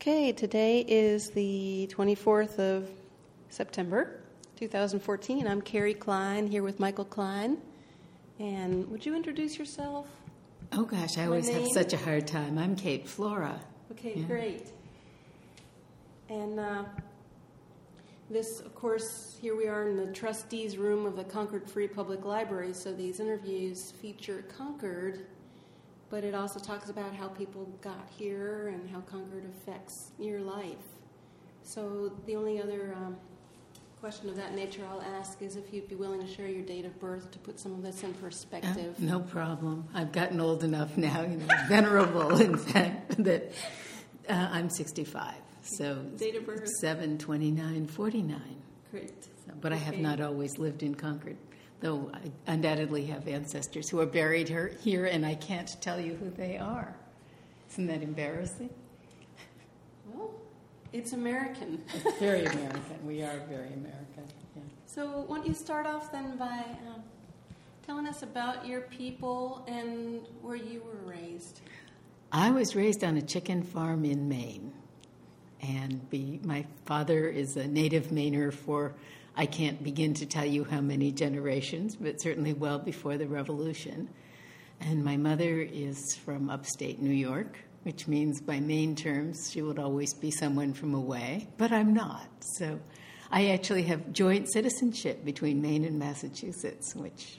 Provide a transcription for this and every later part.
Okay, today is the 24th of September, 2014. I'm Carrie Klein, here with Michael Klein. And would you introduce yourself? Oh, gosh, I always have such a hard time. I'm Kate Flora. Okay, great. And this, of course, here we are in the trustees' room of the Concord Free Public Library, so these interviews feature Concord, but it also talks about how people got here and how Concord affects your life. So the only other question of that nature I'll ask is if you'd be willing to share your date of birth to put some of this in perspective. No problem. I've gotten old enough now, venerable, in fact, that I'm 65. So date of birth? 7/29/49. Great. So, but I have not always lived in Concord, though I undoubtedly have ancestors who are buried here, and I can't tell you who they are. Isn't that embarrassing? Well, it's American. It's very American. We are very American. Yeah. So why don't you start off then by telling us about your people and where you were raised? I was raised on a chicken farm in Maine. And my father is a native Mainer for, I can't begin to tell you how many generations, but certainly well before the Revolution. And my mother is from upstate New York, which means by Maine terms, she would always be someone from away, but I'm not. So I actually have joint citizenship between Maine and Massachusetts, which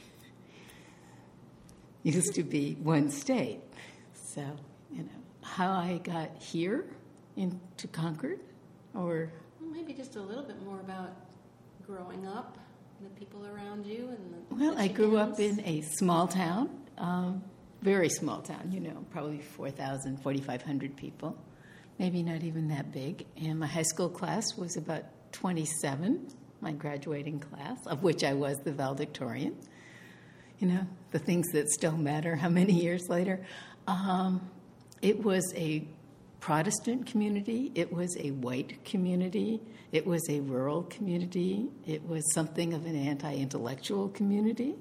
used to be one state. So, how I got here into Concord, or maybe just a little bit more about growing up, the people around you, and the I grew up in a small town, very small town. Probably 4,000, 4,500 people, maybe not even that big. And my high school class was about 27, my graduating class, of which I was the valedictorian. The things that still matter. How many years later? It was a Protestant community, it was a white community, it was a rural community, it was something of an anti-intellectual community.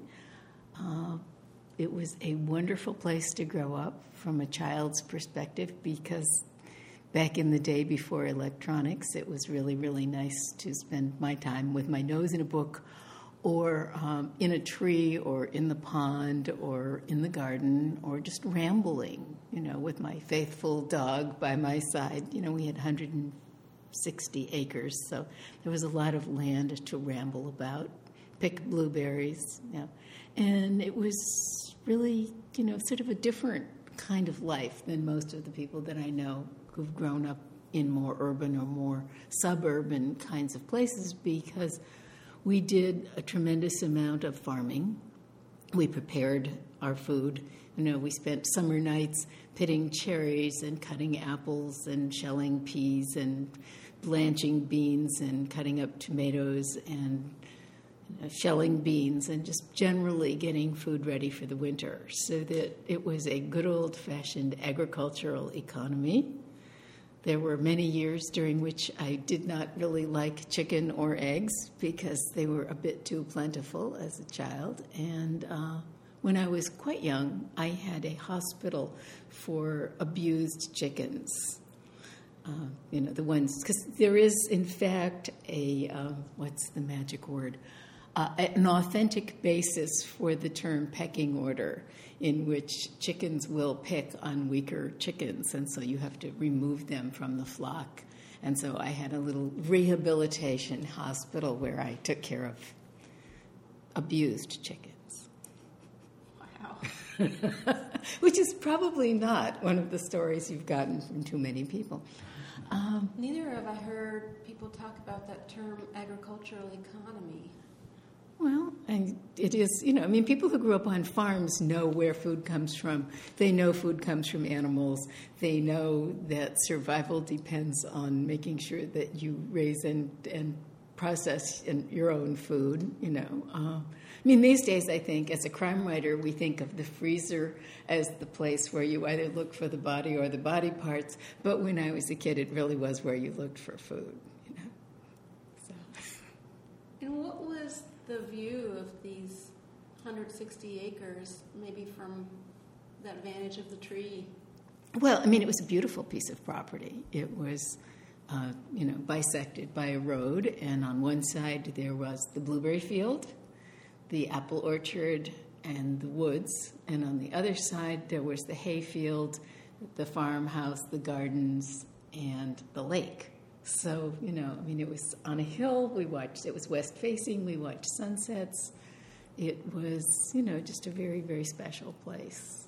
It was a wonderful place to grow up from a child's perspective because back in the day before electronics, it was really, really nice to spend my time with my nose in a book or in a tree or in the pond or in the garden or just rambling, with my faithful dog by my side. We had 160 acres, so there was a lot of land to ramble about, pick blueberries, And it was really, sort of a different kind of life than most of the people that I know who've grown up in more urban or more suburban kinds of places because we did a tremendous amount of farming. We prepared our food. We spent summer nights pitting cherries and cutting apples and shelling peas and blanching beans and cutting up tomatoes and shelling beans and just generally getting food ready for the winter so that it was a good old-fashioned agricultural economy. There were many years during which I did not really like chicken or eggs because they were a bit too plentiful as a child. And when I was quite young, I had a hospital for abused chickens. The ones, because there is, in fact, what's the magic word? An authentic basis for the term pecking order, in which chickens will pick on weaker chickens, and so you have to remove them from the flock. And so I had a little rehabilitation hospital where I took care of abused chickens. Wow. Which is probably not one of the stories you've gotten from too many people. Neither have I heard people talk about that term agricultural economy. Well, and it is, people who grew up on farms know where food comes from. They know food comes from animals. They know that survival depends on making sure that you raise and process your own food, these days, I think, as a crime writer, we think of the freezer as the place where you either look for the body or the body parts. But when I was a kid, it really was where you looked for food, So. And what was the view of these 160 acres, maybe from that vantage of the tree? Well, I mean, it was a beautiful piece of property. It was, bisected by a road, and on one side there was the blueberry field, the apple orchard, and the woods, and on the other side there was the hay field, the farmhouse, the gardens, and the lake. So, it was on a hill. It was west-facing. We watched sunsets. It was, just a very, very special place.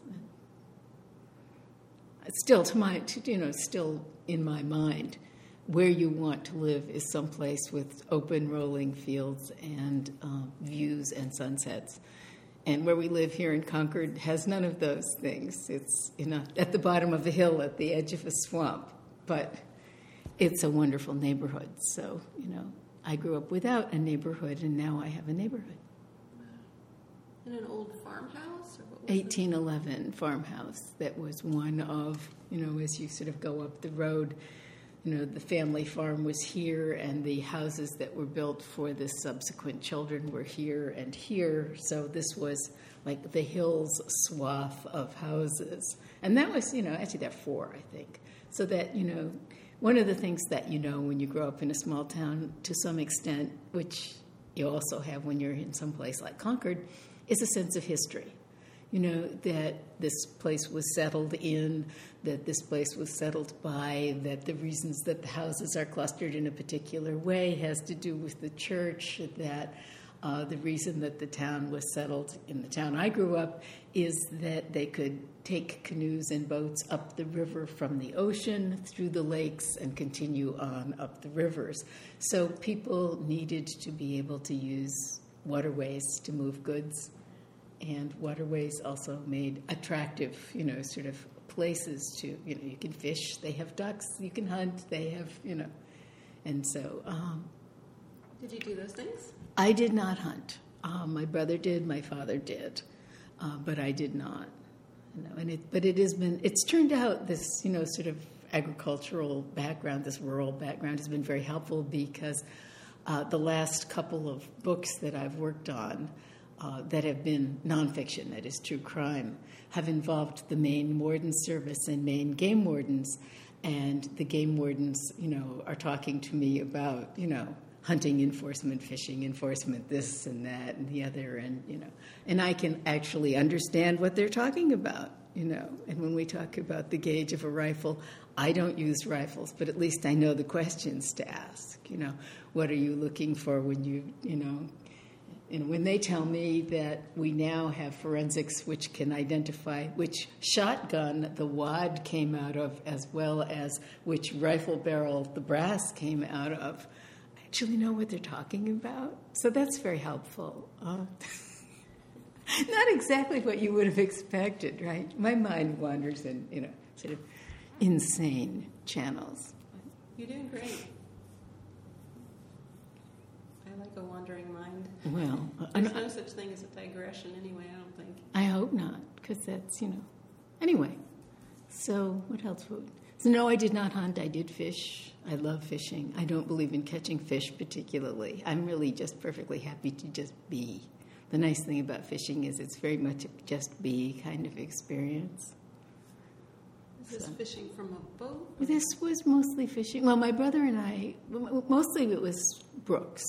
Still, still in my mind, where you want to live is someplace with open, rolling fields and views and sunsets. And where we live here in Concord has none of those things. It's at the bottom of a hill at the edge of a swamp. But it's a wonderful neighborhood. So, I grew up without a neighborhood, and now I have a neighborhood. In an old farmhouse? Or what was 1811 farmhouse that was one of, as you sort of go up the road, the family farm was here, and the houses that were built for the subsequent children were here and here. So this was like the hills swath of houses. And that was, actually there are 4, I think. So that, one of the things that when you grow up in a small town to some extent, which you also have when you're in some place like Concord, is a sense of history. That this place was settled in, that this place was settled by, that the reasons that the houses are clustered in a particular way has to do with the church, that the reason that the town was settled in the town I grew up is that they could take canoes and boats up the river from the ocean, through the lakes, and continue on up the rivers. So people needed to be able to use waterways to move goods. And waterways also made attractive, sort of places to, you can fish, they have ducks, you can hunt, they have, And so... Did you do those things? I did not hunt. My brother did, my father did, but I did not. It's turned out this, sort of agricultural background, this rural background has been very helpful because the last couple of books that I've worked on that have been nonfiction, that is true crime, have involved the Maine Warden Service and Maine Game Wardens. And the game wardens, are talking to me about, hunting enforcement, fishing enforcement, this and that and the other. And I can actually understand what they're talking about, And when we talk about the gauge of a rifle, I don't use rifles, but at least I know the questions to ask. What are you looking for when when they tell me that we now have forensics which can identify which shotgun the wad came out of as well as which rifle barrel the brass came out of, I actually know what they're talking about. So that's very helpful. Not exactly what you would have expected, right? My mind wanders in, sort of insane channels. You're doing great. I like a wandering mind. Well, there's no such thing as a digression anyway, I don't think. I hope not, because that's, Anyway, so what else? So no, I did not hunt. I did fish. I love fishing. I don't believe in catching fish particularly. I'm really just perfectly happy to just be. The nice thing about fishing is it's very much a just be kind of experience. Is this fishing from a boat? This was mostly fishing. Well, my brother and I, mostly it was brooks,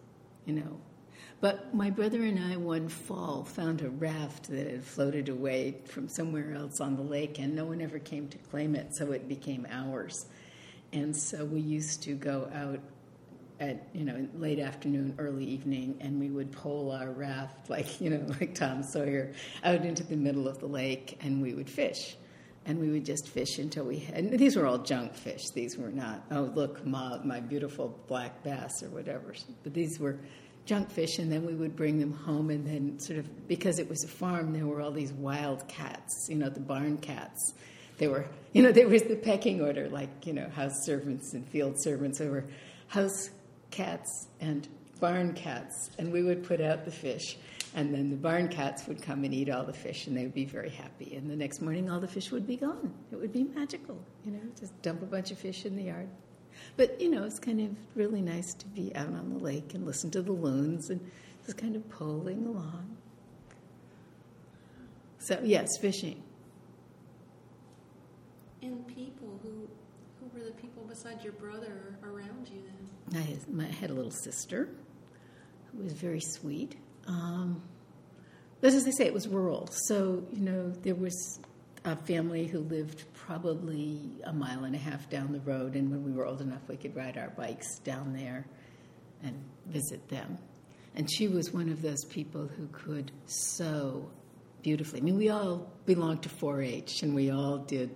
But my brother and I one fall found a raft that had floated away from somewhere else on the lake, and no one ever came to claim it, so it became ours. And so we used to go out at, late afternoon, early evening, and we would pole our raft like Tom Sawyer out into the middle of the lake, and we would fish. And we would just fish until we had... And these were all junk fish. These were not, oh, look, my beautiful black bass or whatever. But these were junk fish, and then we would bring them home, and then sort of... Because it was a farm, there were all these wild cats, the barn cats. They were... there was the pecking order, house servants and field servants. There were house cats and barn cats, and we would put out the fish. And then the barn cats would come and eat all the fish, and they would be very happy. And the next morning, all the fish would be gone. It would be magical, just dump a bunch of fish in the yard. But, it's kind of really nice to be out on the lake and listen to the loons and just kind of poling along. So, yes, fishing. And people, who were the people besides your brother around you then? I had a little sister who was very sweet. But as I say, it was rural. So, there was a family who lived probably a mile and a half down the road, and when we were old enough, we could ride our bikes down there and visit them. And she was one of those people who could sew beautifully. I mean, we all belonged to 4-H, and we all did,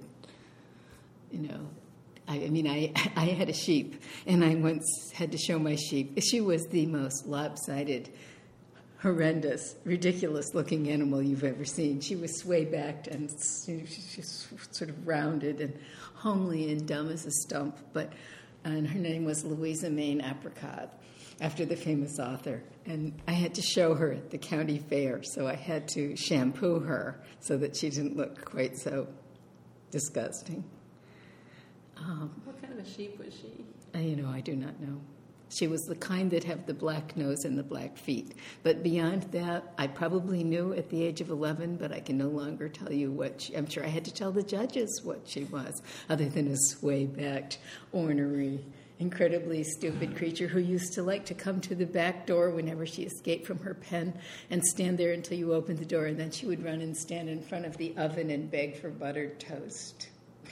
I had a sheep, and I once had to show my sheep. She was the most lopsided, horrendous, ridiculous-looking animal you've ever seen. She was sway-backed, and she's sort of rounded and homely and dumb as a stump. And her name was Louisa Maine Apricot, after the famous author. And I had to show her at the county fair, so I had to shampoo her so that she didn't look quite so disgusting. What kind of a sheep was she? I do not know. She was the kind that have the black nose and the black feet. But beyond that, I probably knew at the age of 11, but I can no longer tell you I'm sure I had to tell the judges what she was, other than a sway-backed, ornery, incredibly stupid creature who used to like to come to the back door whenever she escaped from her pen and stand there until you opened the door, and then she would run and stand in front of the oven and beg for buttered toast.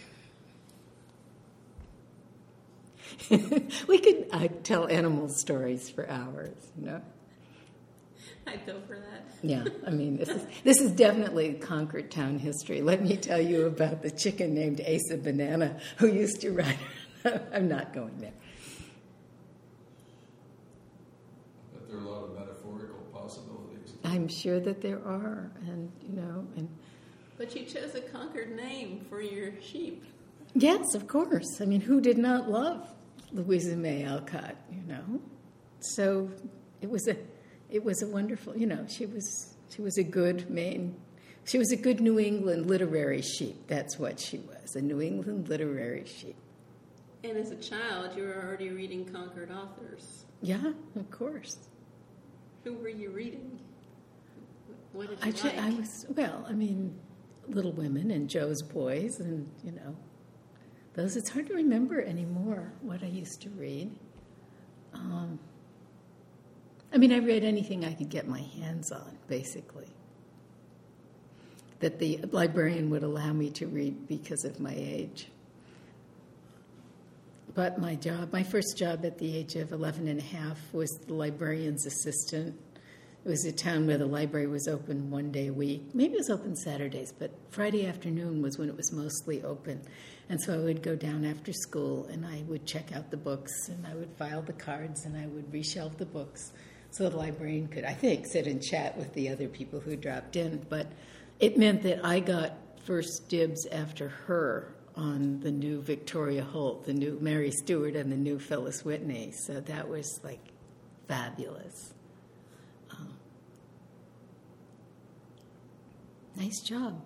We could tell animal stories for hours, I'd go for that. Yeah, I mean, this is definitely Concord town history. Let me tell you about the chicken named Asa Banana who used to ride. I'm not going there. But there are a lot of metaphorical possibilities. I'm sure that there are, and. But you chose a Concord name for your sheep. Yes, of course. I mean, who did not love Louisa May Alcott? So it was a wonderful. She was a good Maine. She was a good New England literary sheep. That's what she was, a New England literary sheep. And as a child, you were already reading Concord authors. Yeah, of course. Who were you reading? What did you like? I was, Little Women and Joe's Boys, and, those. It's hard to remember anymore what I used to read. I read anything I could get my hands on, basically, that the librarian would allow me to read because of my age. But my first job at the age of 11 and a half was the librarian's assistant. It was a town where the library was open one day a week. Maybe it was open Saturdays, but Friday afternoon was when it was mostly open. And so I would go down after school, and I would check out the books, and I would file the cards, and I would reshelve the books so the librarian could, I think, sit and chat with the other people who dropped in. But it meant that I got first dibs after her on the new Victoria Holt, the new Mary Stewart, and the new Phyllis Whitney. So that was, fabulous. Nice job.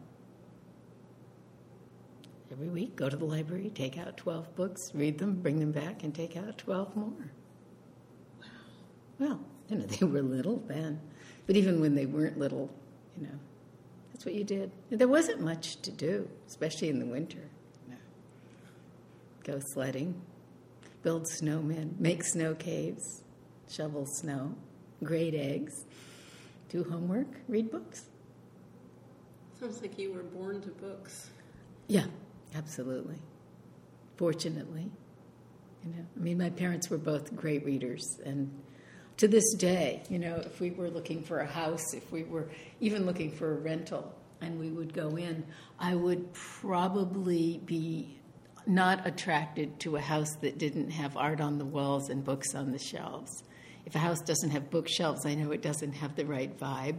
Every week, go to the library, take out 12 books, read them, bring them back, and take out 12 more. Wow. Well, they were little then. But even when they weren't little, that's what you did. There wasn't much to do, especially in the winter. Go sledding, build snowmen, make snow caves, shovel snow, grate eggs, do homework, read books. Sounds like you were born to books. Yeah, absolutely. Fortunately. My parents were both great readers. And to this day, if we were looking for a house, if we were even looking for a rental, and we would go in, I would probably be not attracted to a house that didn't have art on the walls and books on the shelves. If a house doesn't have bookshelves, I know it doesn't have the right vibe.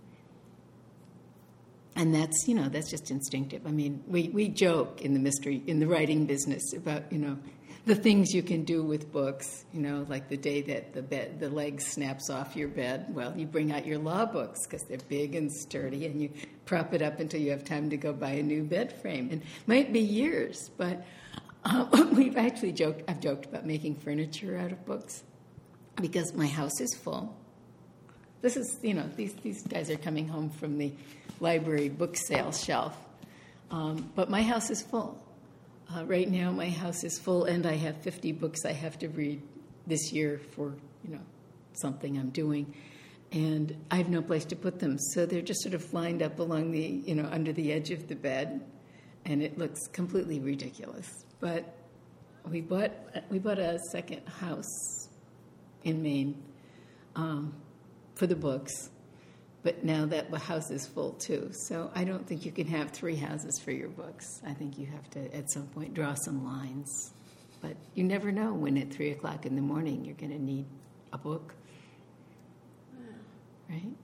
And that's just instinctive. We joke in the writing business about, the things you can do with books, like the day that the leg snaps off your bed. Well, you bring out your law books because they're big and sturdy, and you prop it up until you have time to go buy a new bed frame. And it might be years, but I've joked about making furniture out of books because my house is full. This is, these guys are coming home from the library book sale shelf. But my house is full Right now, my house is full, and I have 50 books I have to read this year for, something I'm doing. And I have no place to put them. So they're just sort of lined up along the, under the edge of the bed. And it looks completely ridiculous. But we bought a second house in Maine for the books. But now that house is full, too. So I don't think you can have 3 houses for your books. I think you have to, at some point, draw some lines. But you never know when at 3 o'clock in the morning you're going to need a book. Right?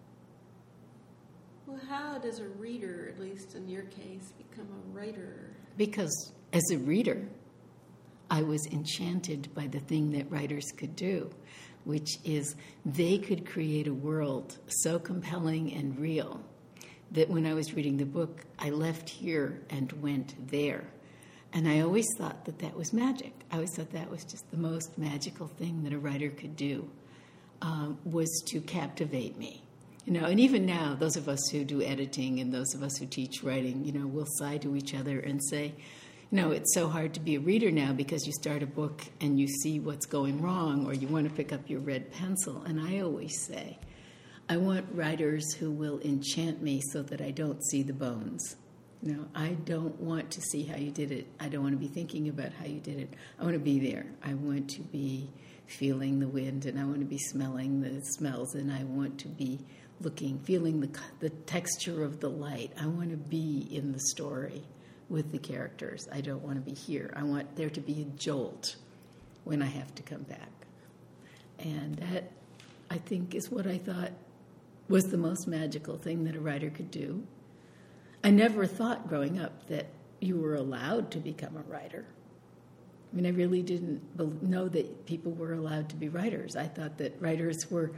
Well, how does a reader, at least in your case, become a writer? Because as a reader, I was enchanted by the thing that writers could do, which is they could create a world so compelling and real that when I was reading the book, I left here and went there. And I always thought that was magic. I always thought that was just the most magical thing that a writer could do, was to captivate me. And even now, those of us who do editing and those of us who teach writing, we'll sigh to each other and say, it's so hard to be a reader now because you start a book and you see what's going wrong or you want to pick up your red pencil. And I always say, I want writers who will enchant me so that I don't see the bones. I don't want to see how you did it. I don't want to be thinking about how you did it. I want to be there. I want to be feeling the wind, and I want to be smelling the smells, and I want to be feeling the texture of the light. I want to be in the story with the characters. I don't want to be here. I want there to be a jolt when I have to come back. And that, I think, is what I thought was the most magical thing that a writer could do. I never thought growing up that you were allowed to become a writer. I really didn't know that people were allowed to be writers. I thought that writers were,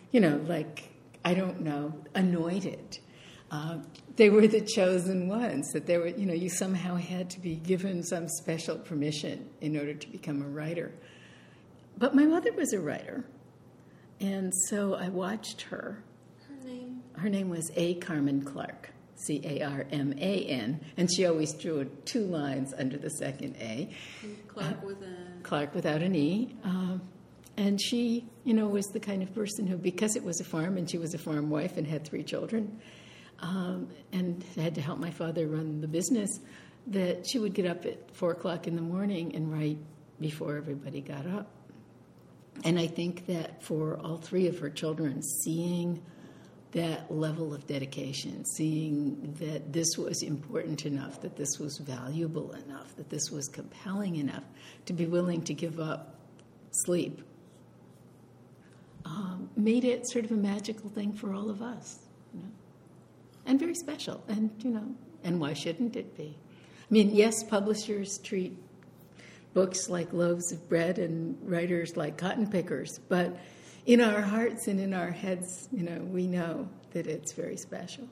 anointed. They were the chosen ones, that they were, you somehow had to be given some special permission in order to become a writer. But my mother was a writer, and so I watched her. Her name was A. Carmen Clark. Carman, and she always drew 2 lines under the second A. Clark without an E. And she, was the kind of person who, because it was a farm, and she was a farm wife and had 3 children, and had to help my father run the business, that she would get up at 4 o'clock in the morning and write before everybody got up. And I think that for all 3 of her children, seeing that level of dedication, seeing that this was important enough, that this was valuable enough, that this was compelling enough to be willing to give up sleep, made it sort of a magical thing for all of us, and very special. And, and why shouldn't it be? Yes, publishers treat books like loaves of bread and writers like cotton pickers, but in our hearts and in our heads, we know that it's very special.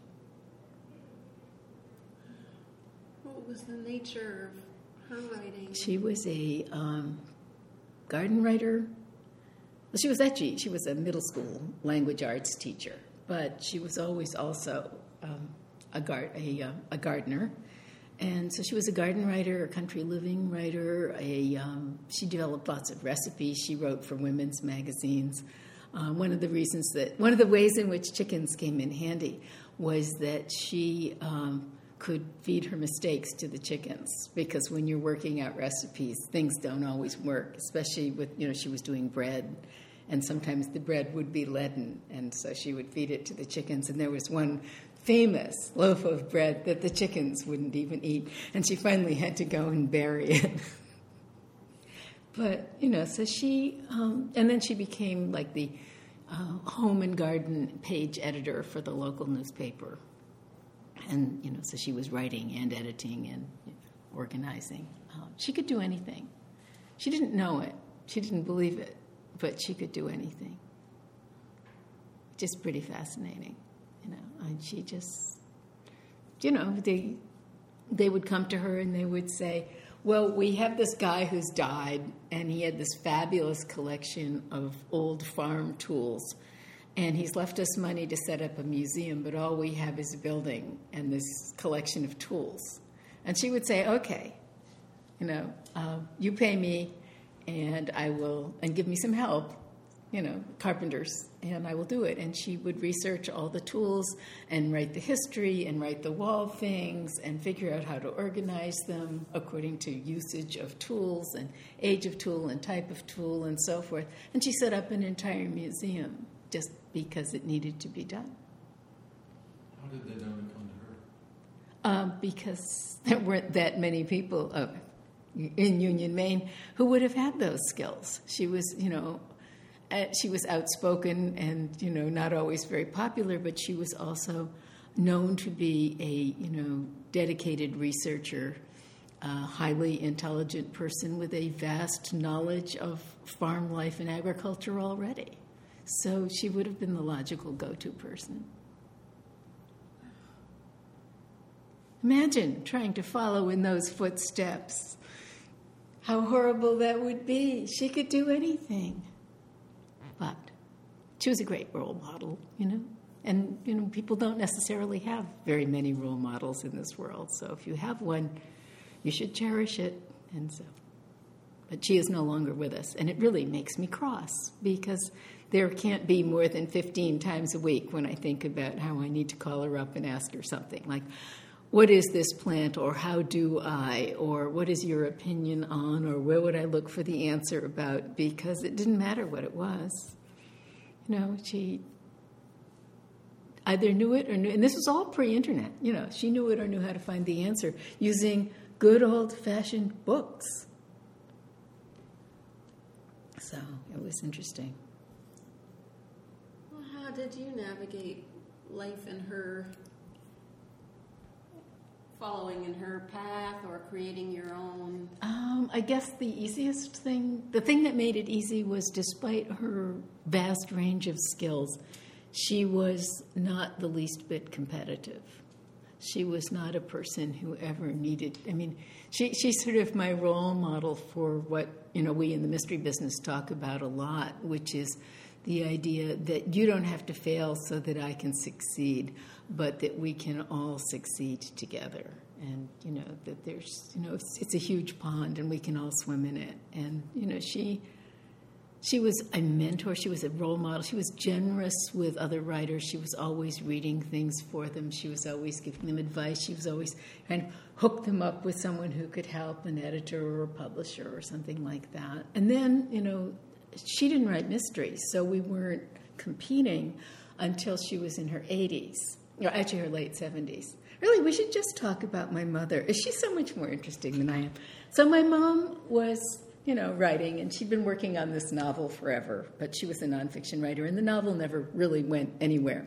What was the nature of her writing? She was a garden writer. Well, she was a middle school language arts teacher, but she was always also a gardener. And so she was a garden writer, a country living writer. She developed lots of recipes. She wrote for women's magazines. One of the ways in which chickens came in handy was that she could feed her mistakes to the chickens, because when you're working out recipes, things don't always work, especially with, she was doing bread, and sometimes the bread would be leaden, and so she would feed it to the chickens, and there was one famous loaf of bread that the chickens wouldn't even eat, and she finally had to go and bury it. But, so she, and then she became like the home and garden page editor for the local newspaper. And, so she was writing and editing and organizing. She could do anything. She didn't know it. She didn't believe it. But she could do anything. Just pretty fascinating, And she just, they would come to her and they would say, well, we have this guy who's died, and he had this fabulous collection of old farm tools, and he's left us money to set up a museum, but all we have is a building and this collection of tools. And she would say, okay, You pay me, and and give me some help, carpenters, and I will do it. And she would research all the tools and write the history and write the wall things and figure out how to organize them according to usage of tools and age of tool and type of tool and so forth. And she set up an entire museum just because it needed to be done. How did they know to come to her? Because there weren't that many people in Union, Maine who would have had those skills. She was, she was outspoken and, not always very popular, but she was also known to be a, dedicated researcher, a highly intelligent person with a vast knowledge of farm life and agriculture already. So she would have been the logical go-to person. Imagine trying to follow in those footsteps. How horrible that would be. She could do anything. But she was a great role model, And, people don't necessarily have very many role models in this world. So if you have one, you should cherish it. But she is no longer with us. And it really makes me cross because there can't be more than 15 times a week when I think about how I need to call her up and ask her something like, what is this plant, or how do I, or what is your opinion on, or where would I look for the answer about, because it didn't matter what it was. She either knew it or knew, and this was all pre-internet, she knew it or knew how to find the answer using good old-fashioned books. So it was interesting. Well, how did you navigate life in her, following in her path or creating your own? I guess the easiest thing, the thing that made it easy was despite her vast range of skills, she was not the least bit competitive. She was not a person who ever needed, she's sort of my role model for what, we in the mystery business talk about a lot, which is the idea that you don't have to fail so that I can succeed, but that we can all succeed together. And, that there's, it's a huge pond and we can all swim in it. And, she was a mentor. She was a role model. She was generous with other writers. She was always reading things for them. She was always giving them advice. She was always trying to hook them up with someone who could help, an editor or a publisher or something like that. And then, she didn't write mysteries, so we weren't competing until she was in her 80s, or actually her late 70s. Really, we should just talk about my mother. She's so much more interesting than I am. So my mom was, writing, and she'd been working on this novel forever, but she was a nonfiction writer, and the novel never really went anywhere.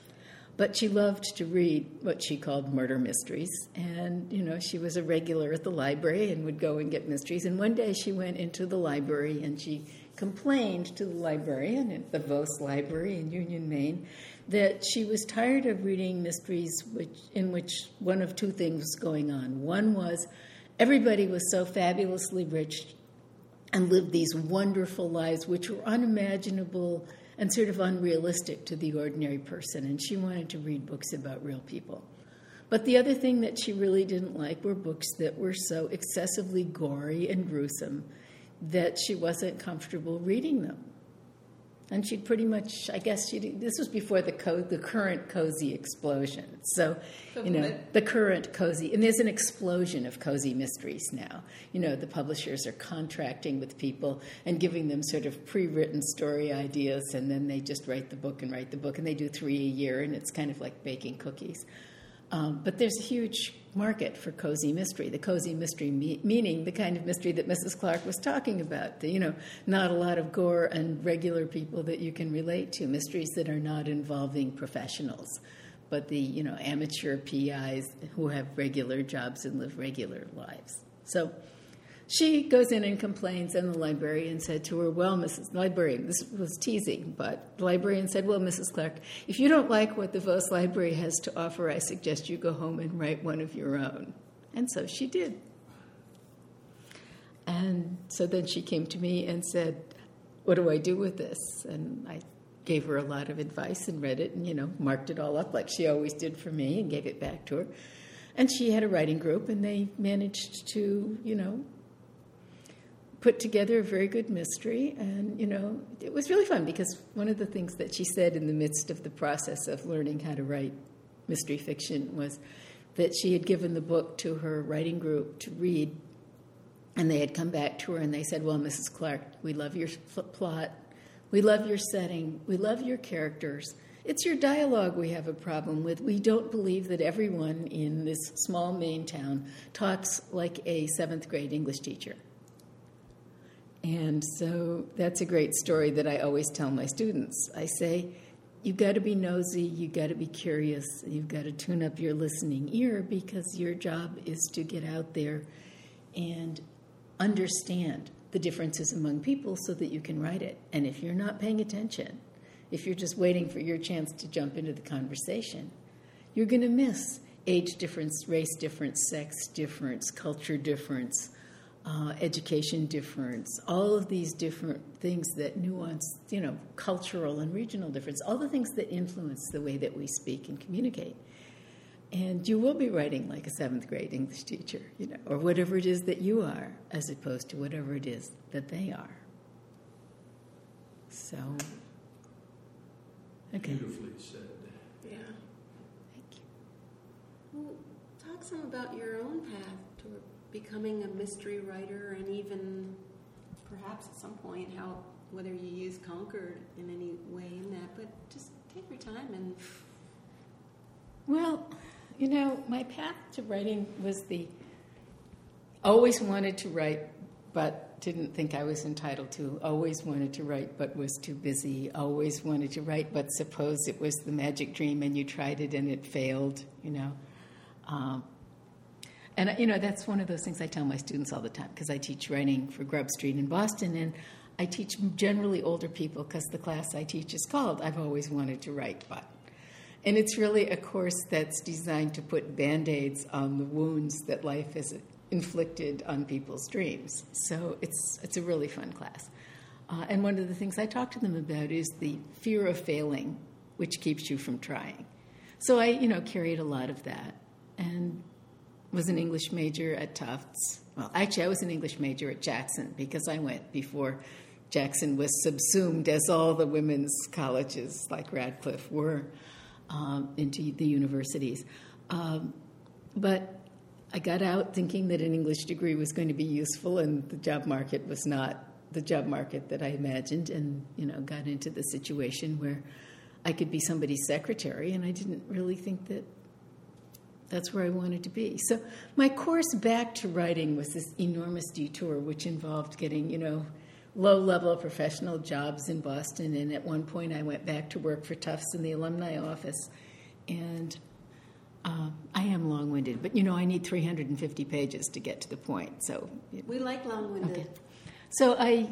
But she loved to read what she called murder mysteries, and, she was a regular at the library and would go and get mysteries. And one day she went into the library and she complained to the librarian at the Vos Library in Union, Maine, that she was tired of reading mysteries in which one of two things was going on. One was everybody was so fabulously rich and lived these wonderful lives which were unimaginable and sort of unrealistic to the ordinary person, and she wanted to read books about real people. But the other thing that she really didn't like were books that were so excessively gory and gruesome that she wasn't comfortable reading them. And she'd pretty much, this was before the current cozy explosion. So, the current cozy, and there's an explosion of cozy mysteries now. The publishers are contracting with people and giving them sort of pre-written story ideas, and then they just write the book, and they do 3 a year, and it's kind of like baking cookies. But there's a huge market for cozy mystery. The cozy mystery meaning the kind of mystery that Mrs. Clark was talking about. Not a lot of gore and regular people that you can relate to. Mysteries that are not involving professionals, but the amateur PIs who have regular jobs and live regular lives. So she goes in and complains, and the librarian said to her, well, Mrs. Librarian, this was teasing, but the librarian said, well, Mrs. Clark, if you don't like what the Vos Library has to offer, I suggest you go home and write one of your own. And so she did. And so then she came to me and said, what do I do with this? And I gave her a lot of advice and read it and, marked it all up like she always did for me and gave it back to her. And she had a writing group, and they managed to, put together a very good mystery. And, it was really fun because one of the things that she said in the midst of the process of learning how to write mystery fiction was that she had given the book to her writing group to read, and they had come back to her and they said, well, Mrs. Clark, we love your plot, we love your setting, we love your characters. It's your dialogue we have a problem with. We don't believe that everyone in this small Maine town talks like a 7th grade English teacher. And so that's a great story that I always tell my students. I say, you've got to be nosy, you've got to be curious, you've got to tune up your listening ear because your job is to get out there and understand the differences among people so that you can write it. And if you're not paying attention, if you're just waiting for your chance to jump into the conversation, you're going to miss age difference, race difference, sex difference, culture difference, education difference, all of these different things that nuance, cultural and regional difference, all the things that influence the way that we speak and communicate. And you will be writing like a 7th grade English teacher, or whatever it is that you are, as opposed to whatever it is that they are. So, okay. Beautifully said. Yeah. Thank you. Well, talk some about your own path to becoming a mystery writer, and even perhaps at some point whether you use Concord in any way in that, but just take your time and... Well, my path to writing was always wanted to write, but didn't think I was entitled to. Always wanted to write, but was too busy. Always wanted to write, but suppose it was the magic dream and you tried it and it failed, And, that's one of those things I tell my students all the time because I teach writing for Grub Street in Boston, and I teach generally older people because the class I teach is called I've Always Wanted to Write, But. And it's really a course that's designed to put Band-Aids on the wounds that life has inflicted on people's dreams. So it's a really fun class. And one of the things I talk to them about is the fear of failing, which keeps you from trying. So I, carried a lot of that and was an English major at Tufts. Well, actually, I was an English major at Jackson because I went before Jackson was subsumed, as all the women's colleges like Radcliffe were, into the universities. But I got out thinking that an English degree was going to be useful, and the job market was not the job market that I imagined, and, got into the situation where I could be somebody's secretary, and I didn't really think that that's where I wanted to be. So my course back to writing was this enormous detour, which involved getting, low-level professional jobs in Boston. And at one point, I went back to work for Tufts in the alumni office. And I am long-winded, but, I need 350 pages to get to the point. So we like long-winded. Okay. So I,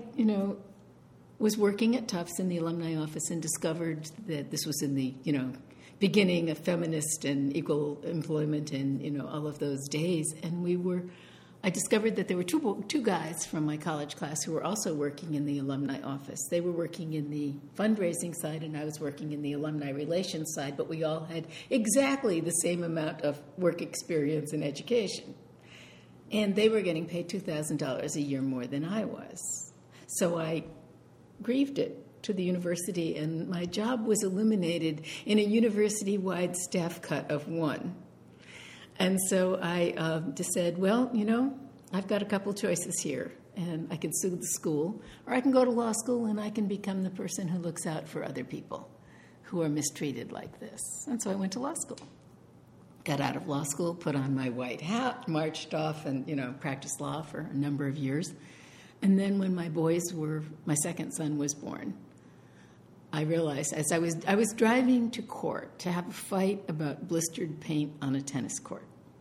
was working at Tufts in the alumni office and discovered that this was in the, beginning of feminist and equal employment and, all of those days. And I discovered that there were two guys from my college class who were also working in the alumni office. They were working in the fundraising side, and I was working in the alumni relations side, but we all had exactly the same amount of work experience and education. And they were getting paid $2,000 a year more than I was. So I grieved it to the university, and my job was eliminated in a university-wide staff cut of 1. And so I just said, well, I've got a couple choices here, and I can sue the school, or I can go to law school, and I can become the person who looks out for other people who are mistreated like this. And so I went to law school. Got out of law school, put on my white hat, marched off, and, practiced law for a number of years. And then when my second son was born, I realized as I was driving to court to have a fight about blistered paint on a tennis court.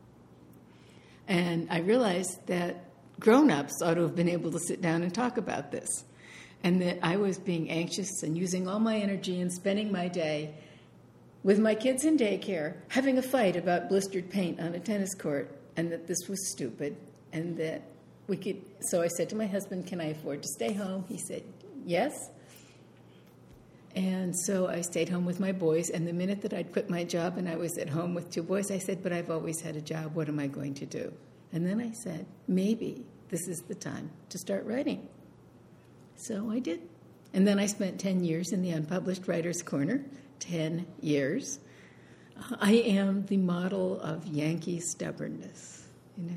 And I realized that grown-ups ought to have been able to sit down and talk about this, and that I was being anxious and using all my energy and spending my day with my kids in daycare having a fight about blistered paint on a tennis court, and that this was stupid, and that we could. So I said to my husband, can I afford to stay home? He said, yes. And so I stayed home with my boys, and the minute that I'd quit my job and I was at home with 2 boys, I said, but I've always had a job. What am I going to do? And then I said, maybe this is the time to start writing. So I did. And then I spent 10 years in the Unpublished Writers' Corner, 10 years. I am the model of Yankee stubbornness.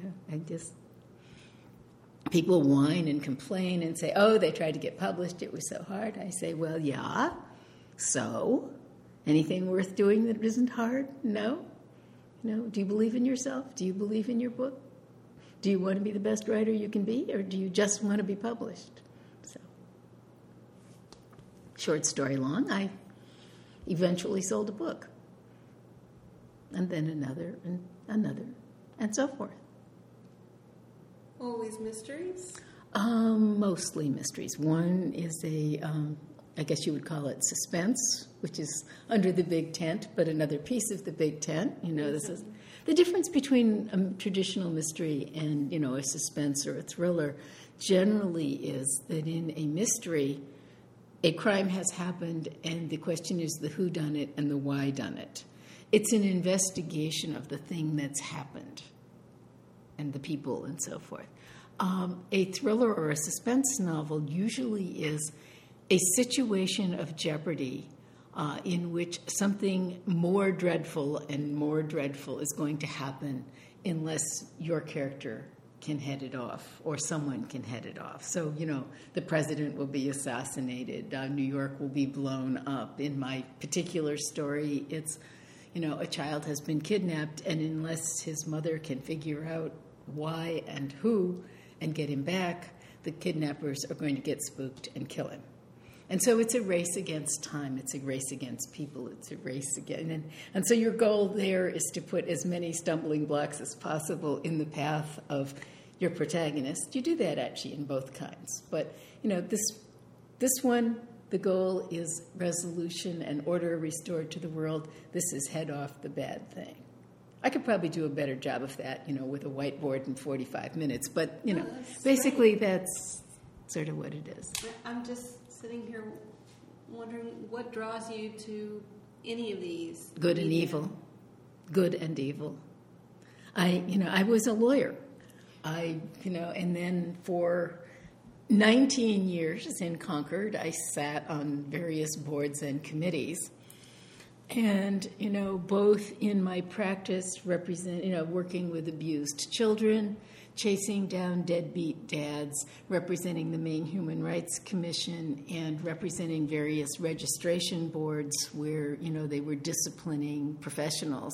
People whine and complain and say, oh, they tried to get published, it was so hard. I say, well, yeah, so? Anything worth doing that isn't hard? No? Do you believe in yourself? Do you believe in your book? Do you want to be the best writer you can be, or do you just want to be published? So, short story long, I eventually sold a book. And then another, and another, and so forth. Always mysteries? Mostly mysteries. One is I guess you would call it suspense, which is under the big tent, but another piece of the big tent. This is the difference between a traditional mystery and, a suspense or a thriller generally is that in a mystery, a crime has happened, and the question is the who done it and the why done it. It's an investigation of the thing that's happened and the people and so forth. A thriller or a suspense novel usually is a situation of jeopardy in which something more dreadful and more dreadful is going to happen unless your character can head it off or someone can head it off. So, the president will be assassinated, New York will be blown up. In my particular story, it's, a child has been kidnapped, and unless his mother can figure out why and who and get him back, the kidnappers are going to get spooked and kill him. And so it's a race against time. It's a race against people. It's a race again. And so your goal there is to put as many stumbling blocks as possible in the path of your protagonist. You do that actually in both kinds. But, this one, the goal is resolution and order restored to the world. This is head off the bad thing. I could probably do a better job of that, with a whiteboard in 45 minutes. But, basically great. That's sort of what it is. I'm just sitting here wondering what draws you to any of these. Good and evil. Good and evil. I was a lawyer. And then for 19 years in Concord, I sat on various boards and committees. And, both in my practice working with abused children, chasing down deadbeat dads, representing the Maine Human Rights Commission, and representing various registration boards where, they were disciplining professionals,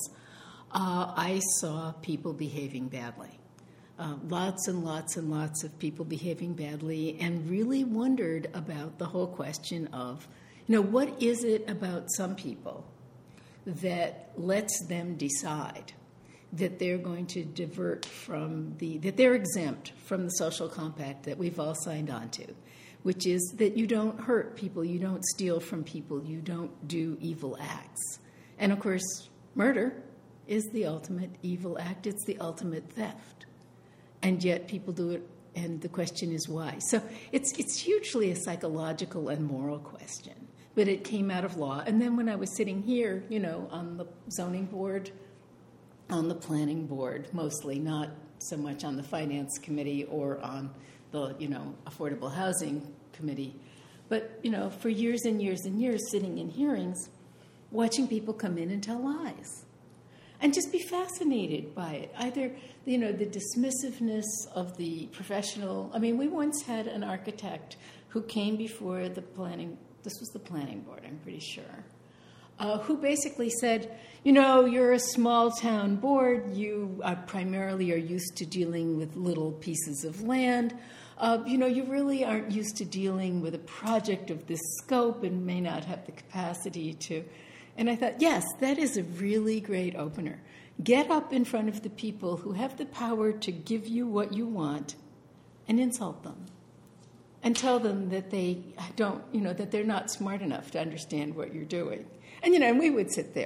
I saw people behaving badly. Lots and lots and lots of people behaving badly, and really wondered about the whole question of, what is it about some people that lets them decide that they're going to divert from that they're exempt from the social compact that we've all signed on to, which is that you don't hurt people, you don't steal from people, you don't do evil acts. And of course, murder is the ultimate evil act, it's the ultimate theft. And yet people do it, and the question is why. So it's hugely a psychological and moral question. But it came out of law. And then when I was sitting here, on the zoning board, on the planning board, mostly, not so much on the finance committee or on the, affordable housing committee, but, for years and years and years, sitting in hearings, watching people come in and tell lies. And just be fascinated by it. Either, the dismissiveness of the professional. I mean, we once had an architect who came before the planning. This was the planning board, I'm pretty sure, who basically said, you're a small town board. You primarily are used to dealing with little pieces of land. You really aren't used to dealing with a project of this scope and may not have the capacity to. And I thought, yes, that is a really great opener. Get up in front of the people who have the power to give you what you want and insult them. And tell them that they don't, that they're not smart enough to understand what you're doing. And, and we would sit there,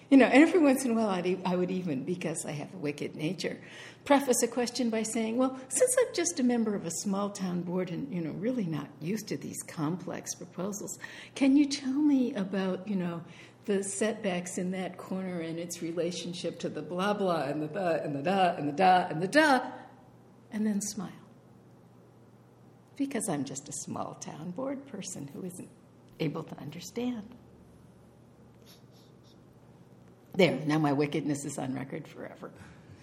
And every once in a while I would even, because I have a wicked nature, preface a question by saying, well, since I'm just a member of a small town board and, really not used to these complex proposals, can you tell me about, the setbacks in that corner and its relationship to the blah blah and the and the da and the da and the da, and then smile. Because I'm just a small town board person who isn't able to understand. There, now my wickedness is on record forever.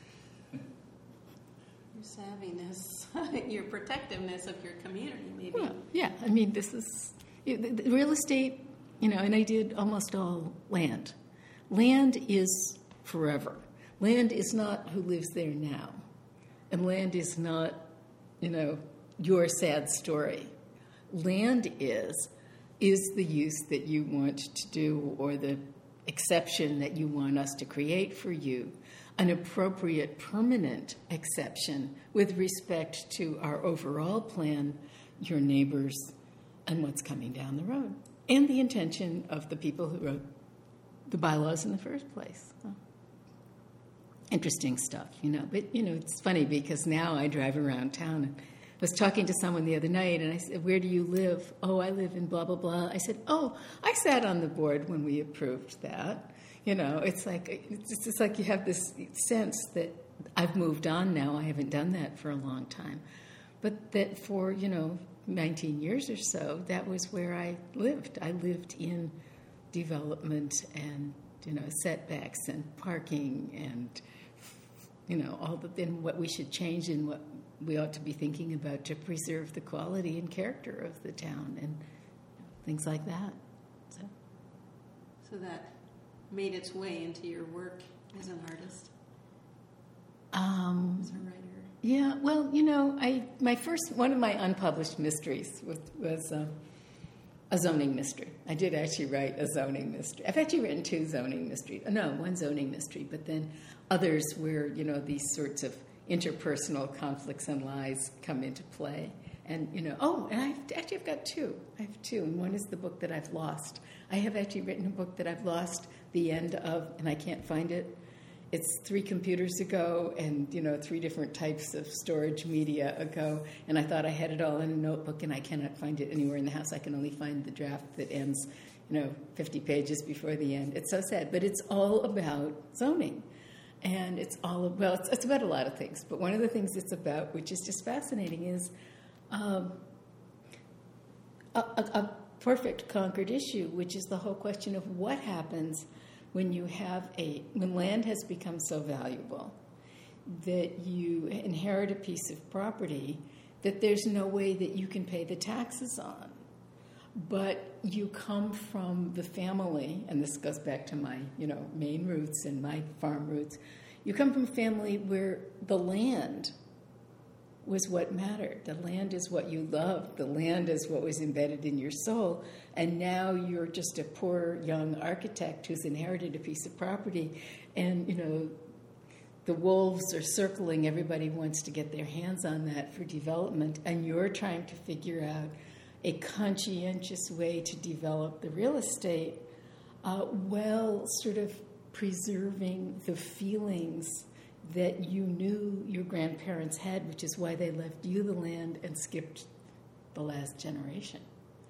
Your savviness, your protectiveness of your community, maybe. Well, yeah, this is the real estate, and I did almost all land. Land is forever. Land is not who lives there now. And land is not, your sad story. Land is the use that you want to do or the exception that you want us to create for you, an appropriate permanent exception with respect to our overall plan, your neighbors, and what's coming down the road, and the intention of the people who wrote the bylaws in the first place. Interesting stuff, But, it's funny because now I drive around town and I was talking to someone the other night, and I said, where do you live? Oh, I live in blah, blah, blah. I said, oh, I sat on the board when we approved that. It's just like you have this sense that I've moved on now. I haven't done that for a long time. But that for, 19 years or so, that was where I lived. I lived in development and, setbacks and parking and, all and what we should change and what we ought to be thinking about to preserve the quality and character of the town and things like that. So that made its way into your work as an artist, as a writer. Yeah, well, one of my unpublished mysteries was a zoning mystery. I did actually write a zoning mystery. I've actually written two zoning mysteries. No, one zoning mystery, but then others where, these sorts of interpersonal conflicts and lies come into play. And, and I've got two. I have two, and one is the book that I've lost. I have actually written a book that I've lost the end of, and I can't find it. It's 3 computers ago and, 3 different types of storage media ago, and I thought I had it all in a notebook, and I cannot find it anywhere in the house. I can only find the draft that ends, 50 pages before the end. It's so sad, but it's all about zoning. And it's all about, it's about a lot of things, but one of the things it's about, which is just fascinating, is a perfect Concord issue, which is the whole question of what happens when when land has become so valuable that you inherit a piece of property that there's no way that you can pay the taxes on. But you come from the family, and this goes back to my, main roots and my farm roots. You come from a family where the land was what mattered. The land is what you loved. The land is what was embedded in your soul. And now you're just a poor young architect who's inherited a piece of property. And, the wolves are circling. Everybody wants to get their hands on that for development. And you're trying to figure out a conscientious way to develop the real estate while sort of preserving the feelings that you knew your grandparents had, which is why they left you the land and skipped the last generation.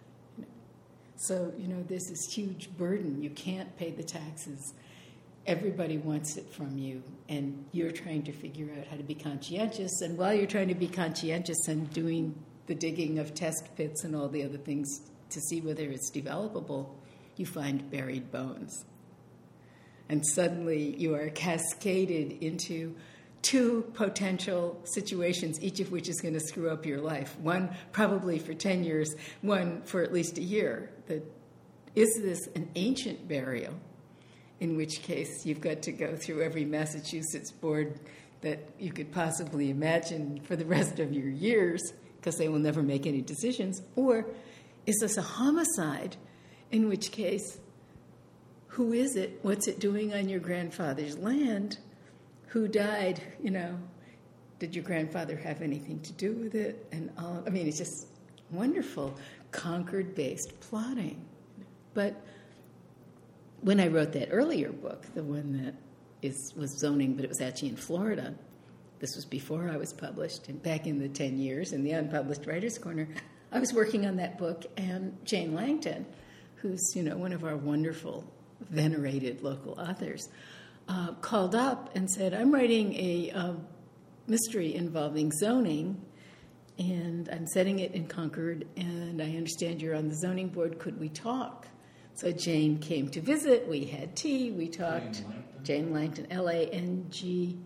So, there's this huge burden. You can't pay the taxes. Everybody wants it from you, and you're trying to figure out how to be conscientious. And while you're trying to be conscientious and doing the digging of test pits and all the other things to see whether it's developable, you find buried bones. And suddenly you are cascaded into 2 potential situations, each of which is going to screw up your life. One probably for 10 years, one for at least a year. Is this an ancient burial? In which case you've got to go through every Massachusetts board that you could possibly imagine for the rest of your years, because they will never make any decisions. Or is this a homicide, in which case, who is it? What's it doing on your grandfather's land? Who died? Did your grandfather have anything to do with it? And all, it's just wonderful Concord-based plotting. But when I wrote that earlier book, the one that was zoning, but it was actually in Florida. This was before I was published, and back in the 10 years in the Unpublished Writers' Corner, I was working on that book, and Jane Langton, who's, one of our wonderful, venerated local authors, called up and said, I'm writing a mystery involving zoning, and I'm setting it in Concord, and I understand you're on the zoning board. Could we talk? So Jane came to visit. We had tea. We talked. Jane Langton, Langton,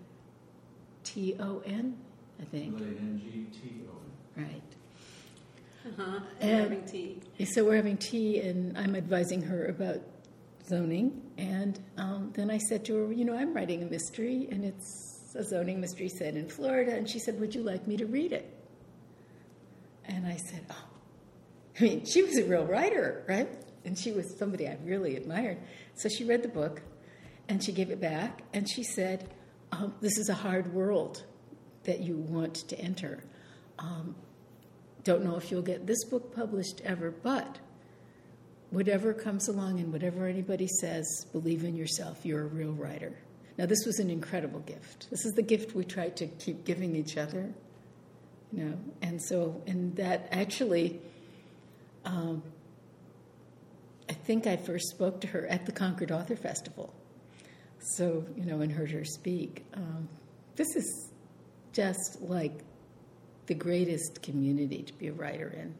I think. Langton. Right. We're having tea. So we're having tea, and I'm advising her about zoning. And then I said to her, I'm writing a mystery, and it's a zoning mystery set in Florida. And she said, would you like me to read it? And I said, she was a real writer, right? And she was somebody I really admired. So she read the book, and she gave it back, and she said, this is a hard world that you want to enter. Don't know if you'll get this book published ever, but whatever comes along and whatever anybody says, believe in yourself. You're a real writer. Now, this was an incredible gift. This is the gift we try to keep giving each other, And that actually, I think I first spoke to her at the Concord Author Festival. So, and heard her speak. This is just like the greatest community to be a writer in.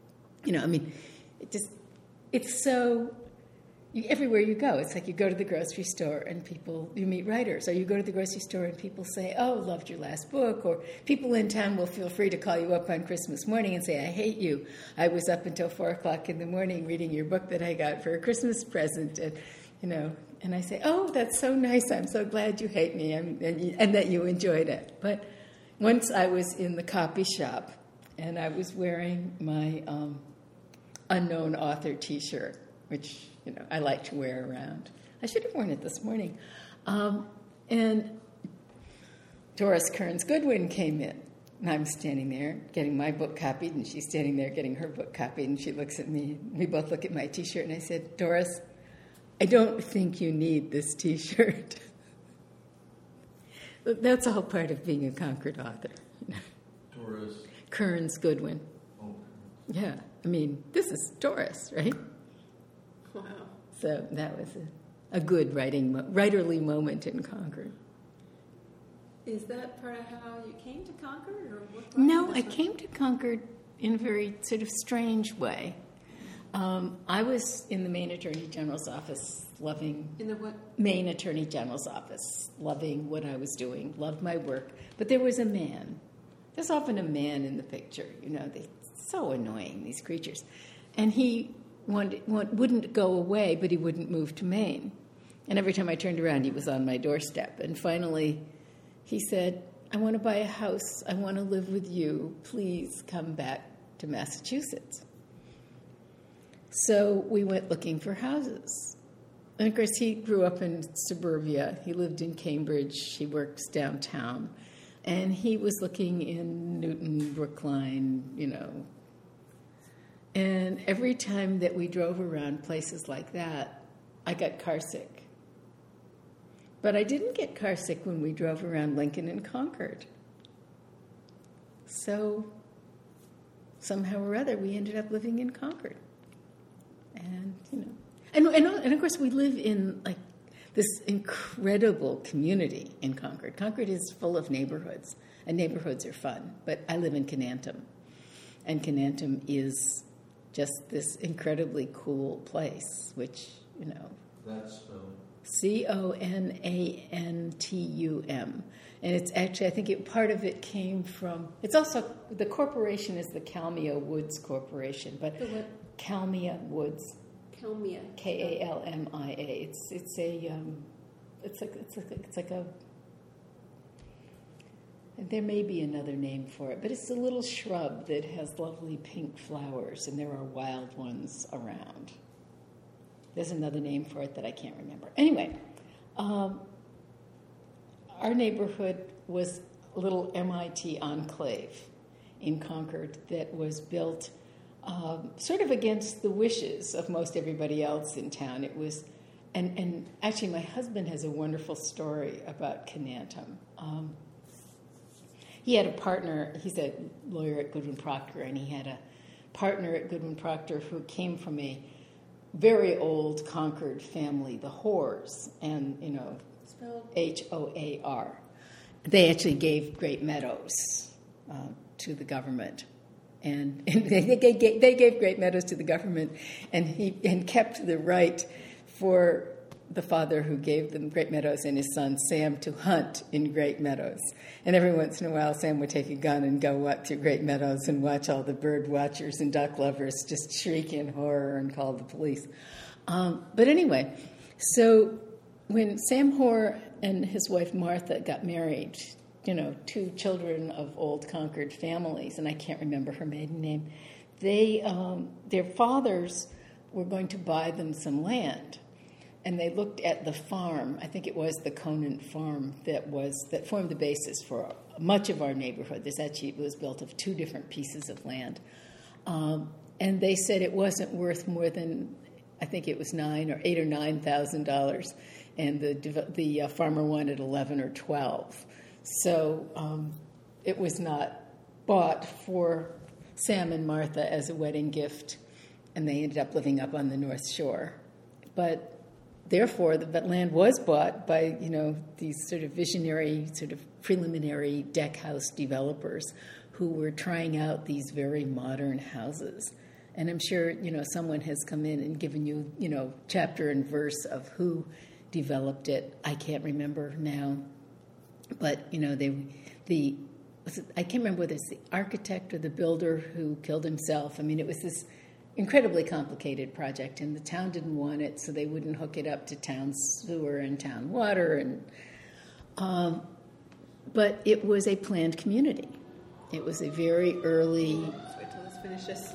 It's so, everywhere you go, it's like you go to the grocery store and you meet writers, or you go to the grocery store and people say, oh, loved your last book, or people in town will feel free to call you up on Christmas morning and say, I hate you. I was up until 4 o'clock in the morning reading your book that I got for a Christmas present, and I say, oh, that's so nice. I'm so glad you hate me and that you enjoyed it. But once I was in the copy shop, and I was wearing my unknown author T-shirt, which, I like to wear around. I should have worn it this morning. And Doris Kearns Goodwin came in. And I'm standing there getting my book copied, and she's standing there getting her book copied, and she looks at me. We both look at my T-shirt, and I said, Doris, I don't think you need this T-shirt. That's all part of being a Concord author. Doris Kearns Goodwin. Oh. Yeah, this is Doris, right? Wow. So that was a good writerly moment in Concord. Is that part of how you came to Concord, or what? No, I came to Concord in a very sort of strange way. I was in the Maine Attorney General's office, loving... In the what? Maine Attorney General's office, loving what I was doing, loved my work. But there was a man. There's often a man in the picture, they're so annoying, these creatures. And he wouldn't go away, but he wouldn't move to Maine. And every time I turned around, he was on my doorstep. And finally, he said, I want to buy a house. I want to live with you. Please come back to Massachusetts. So we went looking for houses. And of course, he grew up in suburbia. He lived in Cambridge. He works downtown. And he was looking in Newton, Brookline, And every time that we drove around places like that, I got carsick. But I didn't get carsick when we drove around Lincoln and Concord. So somehow or other, we ended up living in Concord. And, and of course, we live in, this incredible community in Concord. Concord is full of neighborhoods, and neighborhoods are fun. But I live in Canantum, and Canantum is just this incredibly cool place, which, That's spelled? Conantum. And it's actually, I think part of it came from, it's also, the corporation is the Kalmia Woods Corporation, but The what? Kalmia Woods. Kalmia. Kalmia. It's like a. There may be another name for it, but it's a little shrub that has lovely pink flowers, and there are wild ones around. There's another name for it that I can't remember. Anyway, our neighborhood was a little MIT enclave in Concord that was built sort of against the wishes of most everybody else in town. It was And actually, my husband has a wonderful story about Canantum. He had a partner. He's a lawyer at Goodwin Procter, and he had a partner at Goodwin Procter who came from a very old Concord family, the Hoars, and Spelled Hoar. They actually gave Great Meadows to the government, and they gave Great Meadows to the government, and kept the right for the father who gave them Great Meadows and his son Sam to hunt in Great Meadows. And every once in a while, Sam would take a gun and go up to Great Meadows and watch all the bird watchers and duck lovers just shriek in horror and call the police. But anyway, so when Sam Hoare and his wife Martha got married, 2 children of old Concord families, and I can't remember her maiden name, their fathers were going to buy them some land. And they looked at the farm. I think it was the Conant farm that formed the basis for much of our neighborhood. It was built of 2 different pieces of land, and they said it wasn't worth more than, I think it was $8,000 or $9,000, and the farmer wanted 11 or 12. So it was not bought for Sam and Martha as a wedding gift, and they ended up living up on the North Shore, but. Therefore, the land was bought by, these sort of visionary, sort of preliminary deck house developers who were trying out these very modern houses. And I'm sure, someone has come in and given you, chapter and verse of who developed it. I can't remember now. But, I can't remember whether it's the architect or the builder who killed himself. I mean, it was this incredibly complicated project, and the town didn't want it, so they wouldn't hook it up to town sewer and town water. But it was a planned community. It was a very early. Let's wait till this finishes.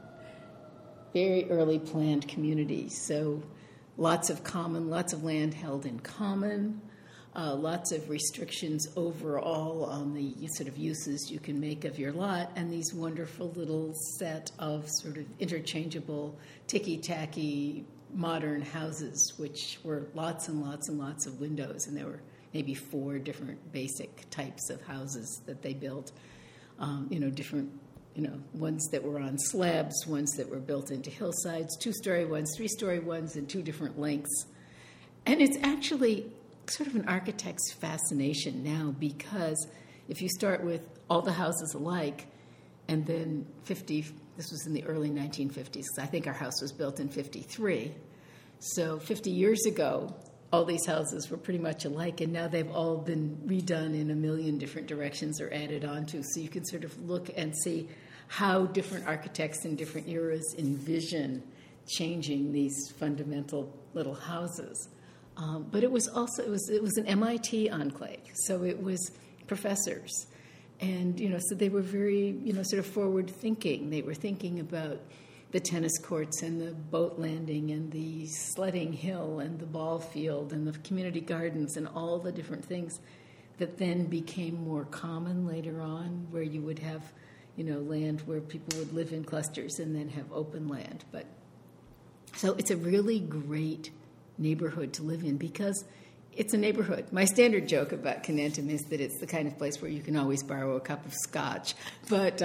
Very early planned community. So lots of land held in common. Lots of restrictions overall on the sort of uses you can make of your lot, and these wonderful little set of sort of interchangeable, ticky-tacky, modern houses, which were lots and lots and lots of windows, and there were maybe 4 different basic types of houses that they built. Different, ones that were on slabs, ones that were built into hillsides, 2-story ones, 3-story ones, and 2 different lengths. And it's actually sort of an architect's fascination now, because if you start with all the houses alike, and then this was in the early 1950s, because I think our house was built in 53. So 50 years ago, all these houses were pretty much alike, and now they've all been redone in a million different directions or added onto. So you can sort of look and see how different architects in different eras envision changing these fundamental little houses. But it was also it was an MIT enclave, so it was professors, and so they were very sort of forward thinking. They were thinking about the tennis courts and the boat landing and the sledding hill and the ball field and the community gardens and all the different things that then became more common later on, where you would have land where people would live in clusters and then have open land. But so it's a really great neighborhood to live in because it's a neighborhood. My standard joke about Canantum is that it's the kind of place where you can always borrow a cup of scotch. But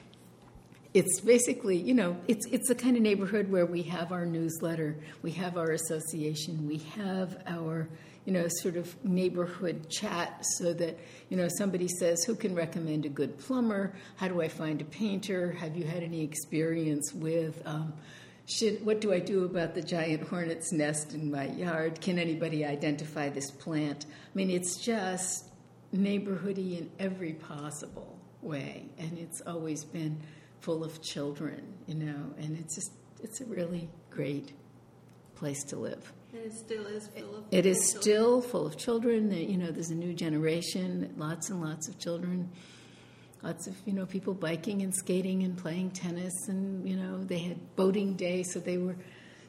it's basically, it's the kind of neighborhood where we have our newsletter, we have our association, we have our, sort of neighborhood chat so that, somebody says, who can recommend a good plumber? How do I find a painter? Have you had any experience with what do I do about the giant hornet's nest in my yard? Can anybody identify this plant? I mean, it's just neighborhoody in every possible way, and it's always been full of children, and it's a really great place to live. And it still is full of It is still full of children. There's a new generation, lots and lots of children. Lots of, people biking and skating and playing tennis, and, they had boating day, so they were,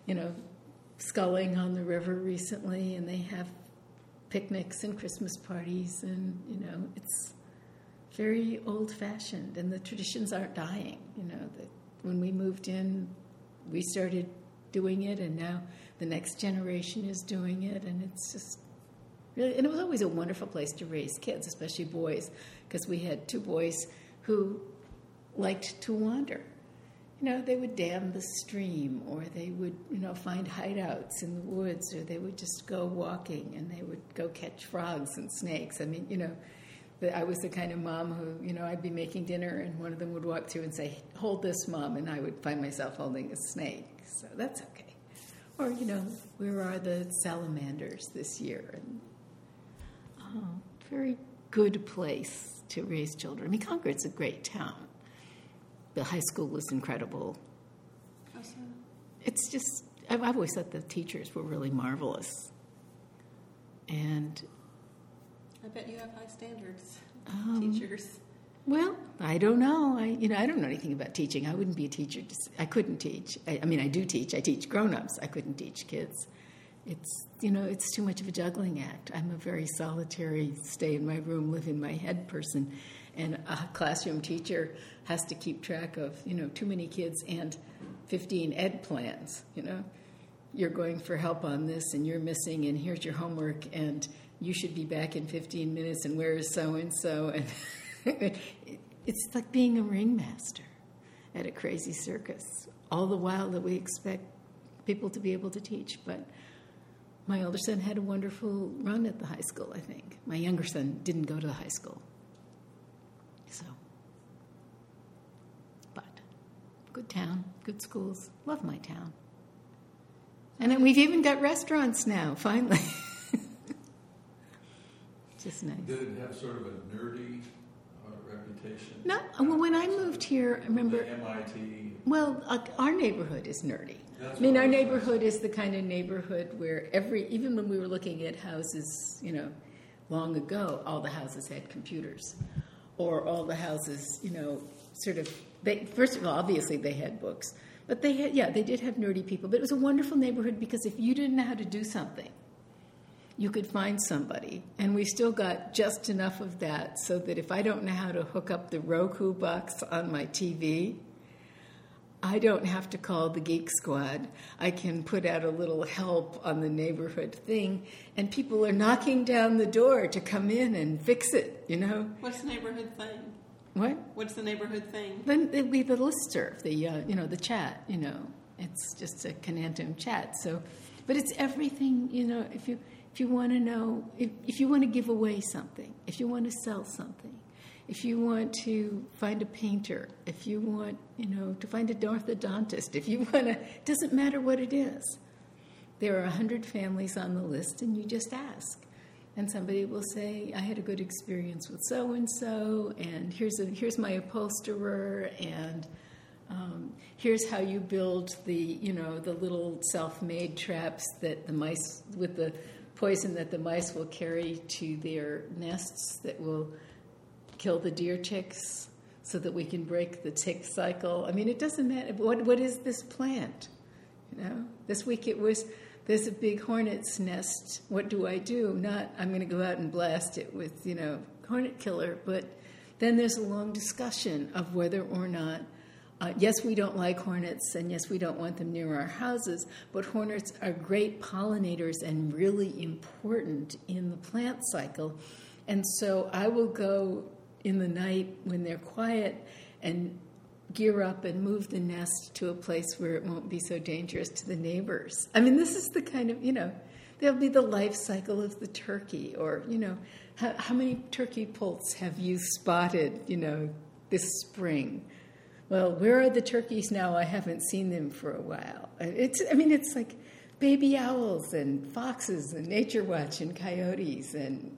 sculling on the river recently, and they have picnics and Christmas parties, and, it's very old-fashioned, and the traditions aren't dying. When we moved in, we started doing it, and now the next generation is doing it, and it's just really, and it was always a wonderful place to raise kids, especially boys, because we had 2 boys who liked to wander. They would dam the stream, or they would, find hideouts in the woods, or they would just go walking, and they would go catch frogs and snakes. I mean, I was the kind of mom who, I'd be making dinner, and one of them would walk through and say, "Hold this, Mom," and I would find myself holding a snake. So that's okay. Or, where are the salamanders this year? And very good place to raise children. I mean, Concord's a great town. The high school was incredible. Awesome. It's just, I've always thought the teachers were really marvelous. And I bet you have high standards, Um, teachers. well, I don't know. I don't know anything about teaching. I wouldn't be a teacher. I couldn't teach. I mean, I do teach. I teach grown-ups. I couldn't teach kids. It's, it's too much of a juggling act. I'm a very solitary, stay in my room, live in my head person. And a classroom teacher has to keep track of, too many kids and 15 ed plans, You're going for help on this, and you're missing, and here's your homework, and you should be back in 15 minutes, and where is so-and-so? And it's like being a ringmaster at a crazy circus, all the while that we expect people to be able to teach. But my older son had a wonderful run at the high school, I think. My younger son didn't go to the high school. So, but good town, good schools, love my town. And then we've even got restaurants now, finally. Just nice. Did it have sort of a nerdy reputation? No, well, when I moved here, I remember... The MIT... Well, our neighborhood is nerdy. That's I mean, what our I was neighborhood is the kind of neighborhood where even when we were looking at houses, long ago, all the houses had computers. Or all the houses, first of all, obviously they had books. But they did have nerdy people. But it was a wonderful neighborhood because if you didn't know how to do something, you could find somebody. And we still got just enough of that so that if I don't know how to hook up the Roku box on my TV, I don't have to call the Geek Squad. I can put out a little help on the neighborhood thing, and people are knocking down the door to come in and fix it, What's the neighborhood thing? What? What's the neighborhood thing? Then it'd be the listserv, the chat, It's just a Canantum chat. So, but it's everything, if you want to know, if you want to give away something, if you want to sell something, if you want to find a painter, if you want, to find an orthodontist, if you want to, it doesn't matter what it is. There are 100 families on the list, and you just ask. And somebody will say, I had a good experience with so-and-so, and here's my upholsterer, and here's how you build the little self-made traps that the mice, with the poison that the mice will carry to their nests that will kill the deer ticks so that we can break the tick cycle. I mean, it doesn't matter. What is this plant? This week it was, there's a big hornet's nest. What do I do? Not, I'm going to go out and blast it with, hornet killer. But then there's a long discussion of whether or not, yes, we don't like hornets, and yes, we don't want them near our houses, but hornets are great pollinators and really important in the plant cycle. And so I will go in the night when they're quiet and gear up and move the nest to a place where it won't be so dangerous to the neighbors. I mean, this is the kind of, there'll be the life cycle of the turkey, or, how many turkey poults have you spotted, this spring? Well, where are the turkeys now? I haven't seen them for a while. It's like baby owls and foxes and nature watch and coyotes, and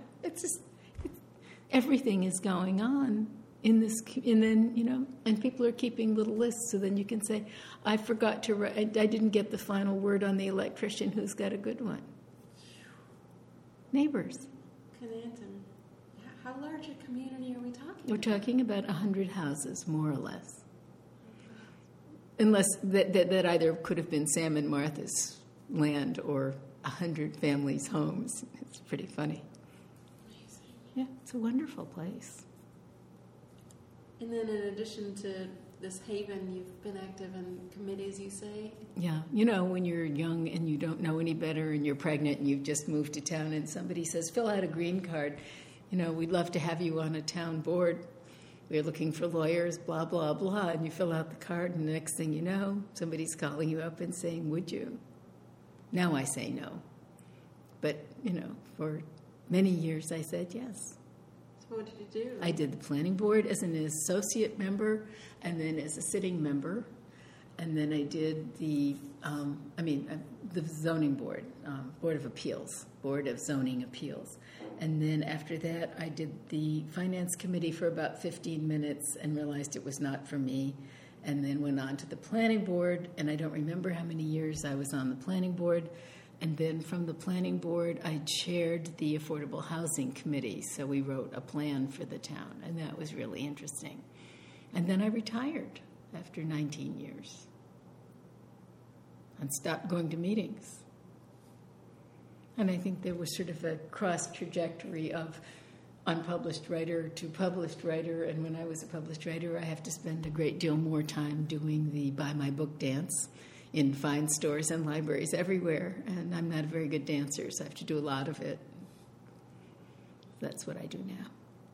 everything is going on in this, and then, and people are keeping little lists, so then you can say, I forgot to write, I didn't get the final word on the electrician, who's got a good one? Neighbors. Canantum. How large a community are we talking We're about? talking about 100 houses, more or less. Unless that either could have been Sam and Martha's land or 100 families' homes. It's pretty funny. Amazing. Yeah, it's a wonderful place. And then in addition to this haven. You've been active in committees, you say? Yeah. When you're young and you don't know any better and you're pregnant and you've just moved to town and somebody says, fill out a green card, we'd love to have you on a town board. We're looking for lawyers, blah, blah, blah. And you fill out the card and the next thing you know, somebody's calling you up and saying, would you? Now I say no. But, for many years I said yes. So what did you do? I did the planning board as an associate member and then as a sitting member. And then I did the zoning board, Board of Appeals, Board of Zoning Appeals. And then after that, I did the finance committee for about 15 minutes and realized it was not for me. And then went on to the planning board, and I don't remember how many years I was on the planning board. And then from the planning board, I chaired the Affordable Housing Committee. So we wrote a plan for the town, and that was really interesting. And then I retired after 19 years and stopped going to meetings. And I think there was sort of a cross trajectory of unpublished writer to published writer. And when I was a published writer, I have to spend a great deal more time doing the buy my book dance in fine stores and libraries everywhere. And I'm not a very good dancer, so I have to do a lot of it. That's what I do now.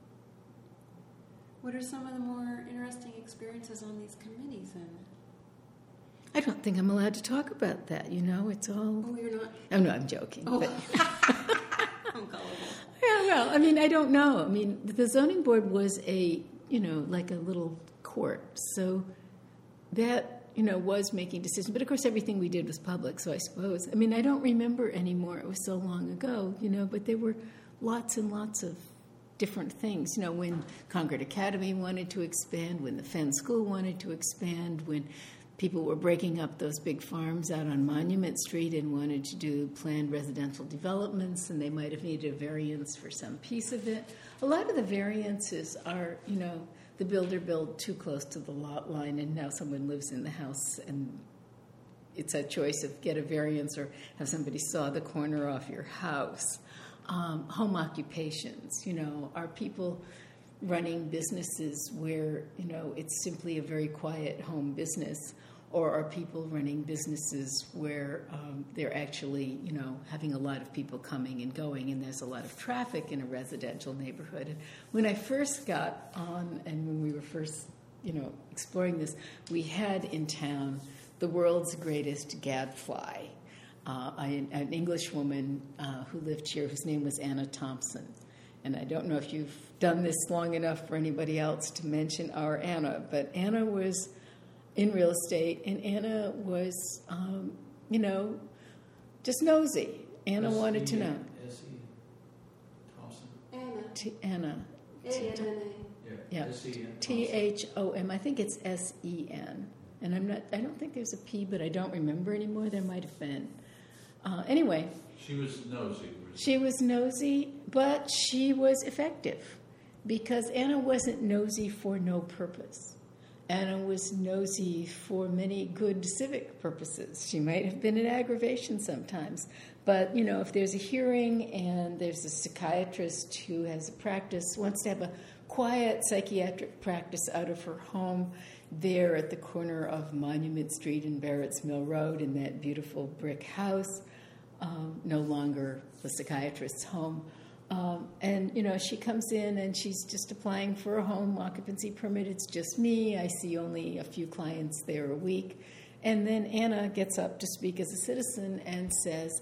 What are some of the more interesting experiences on these committees then? I don't think I'm allowed to talk about that, it's all... Oh, you're not? Oh, no, I'm joking. Oh. But... I'm gullible. Yeah, well, I don't know. The zoning board was like a little court. So that, was making decisions. But, of course, everything we did was public, so I suppose. I don't remember anymore. It was so long ago, but there were lots and lots of different things. When Concord Academy wanted to expand, when the Fenn School wanted to expand, when people were breaking up those big farms out on Monument Street and wanted to do planned residential developments, and they might have needed a variance for some piece of it. A lot of the variances are, the builder built too close to the lot line, and now someone lives in the house, and it's a choice of get a variance or have somebody saw the corner off your house. Home occupations, are people running businesses where, it's simply a very quiet home business, or are people running businesses where they're actually, having a lot of people coming and going, and there's a lot of traffic in a residential neighborhood. And when I first got on, and when we were first, exploring this, we had in town the world's greatest gadfly, an English woman who lived here whose name was Anna Thompson. And I don't know if you've done this long enough for anybody else to mention our Anna, but Anna was in real estate, and Anna was, just nosy. Anna wanted to know. S.E. Thompson? Anna. Anna. A-N-N-A. Yeah. T-H-O-M. I think it's S-E-N. And I don't think there's a P, but I don't remember anymore. There might have been. Anyway. She was nosy. She was nosy, but she was effective because Anna wasn't nosy for no purpose. Anna was nosy for many good civic purposes. She might have been an aggravation sometimes. But, if there's a hearing and there's a psychiatrist who has a practice, wants to have a quiet psychiatric practice out of her home there at the corner of Monument Street and Barrett's Mill Road in that beautiful brick house, no longer the psychiatrist's home. And she comes in and she's just applying for a home occupancy permit. It's just me. I see only a few clients there a week. And then Anna gets up to speak as a citizen and says,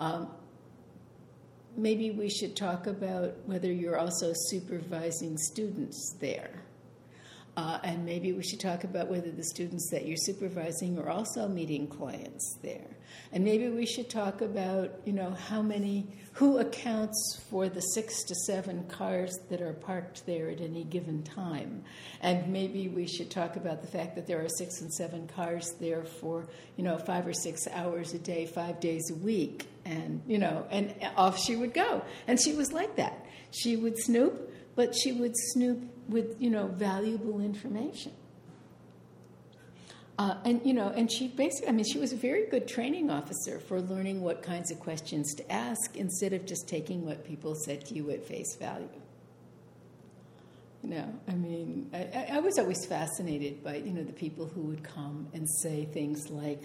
maybe we should talk about whether you're also supervising students there. And maybe we should talk about whether the students that you're supervising are also meeting clients there. And maybe we should talk about, who accounts for the 6 to 7 cars that are parked there at any given time. And maybe we should talk about the fact that there are 6 and 7 cars there for, 5 or 6 hours a day, 5 days a week. And, and off she would go. And she was like that. She would snoop, but she would snoop with, valuable information. And she basically, she was a very good training officer for learning what kinds of questions to ask instead of just taking what people said to you at face value. I mean, I was always fascinated by, the people who would come and say things like,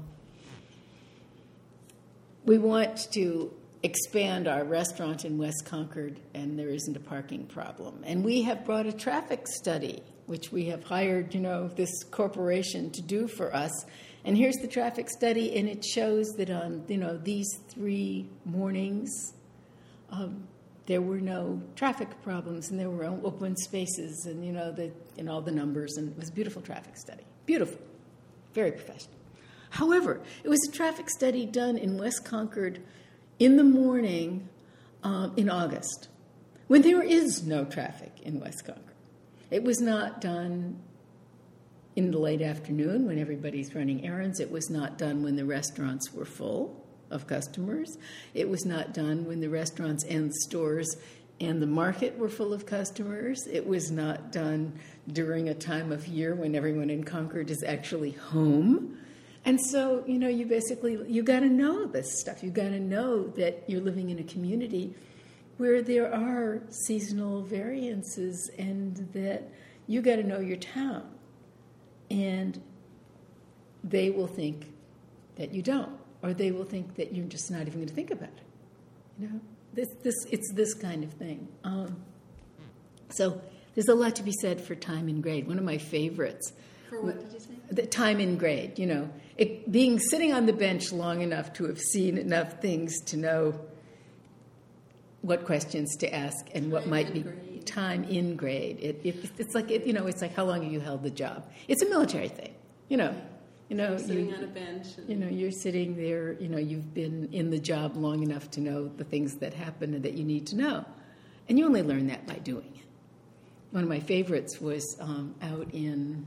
we want to expand our restaurant in West Concord and there isn't a parking problem. And we have brought a traffic study, which we have hired, this corporation to do for us. And here's the traffic study, and it shows that on, these 3 mornings, there were no traffic problems, and there were open spaces, and all the numbers, and it was a beautiful traffic study. Beautiful. Very professional. However, it was a traffic study done in West Concord in the morning in August, when there is no traffic in West Concord. It was not done in the late afternoon when everybody's running errands. It was not done when the restaurants were full of customers. It was not done when the restaurants and stores and the market were full of customers. It was not done during a time of year when everyone in Concord is actually home. And so, you got to know this stuff. You got to know that you're living in a community where there are seasonal variances and that you got to know your town. And they will think that you don't. Or they will think that you're just not even going to think about it. It's this kind of thing. So there's a lot to be said for time in grade. One of my favorites. For what did you say? The time in grade. Sitting on the bench long enough to have seen enough things to know what questions to ask and what might be time in grade. It's like how long have you held the job? It's a military thing. Sitting on a bench. You're sitting there, you've been in the job long enough to know the things that happen and that you need to know. And you only learn that by doing it. One of my favorites was out in,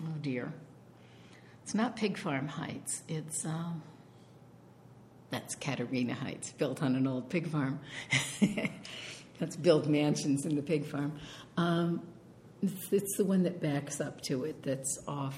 it's not Pig Farm Heights. It's, that's Katerina Heights, built on an old pig farm. That's built mansions in the pig farm. It's the one that backs up to it that's off...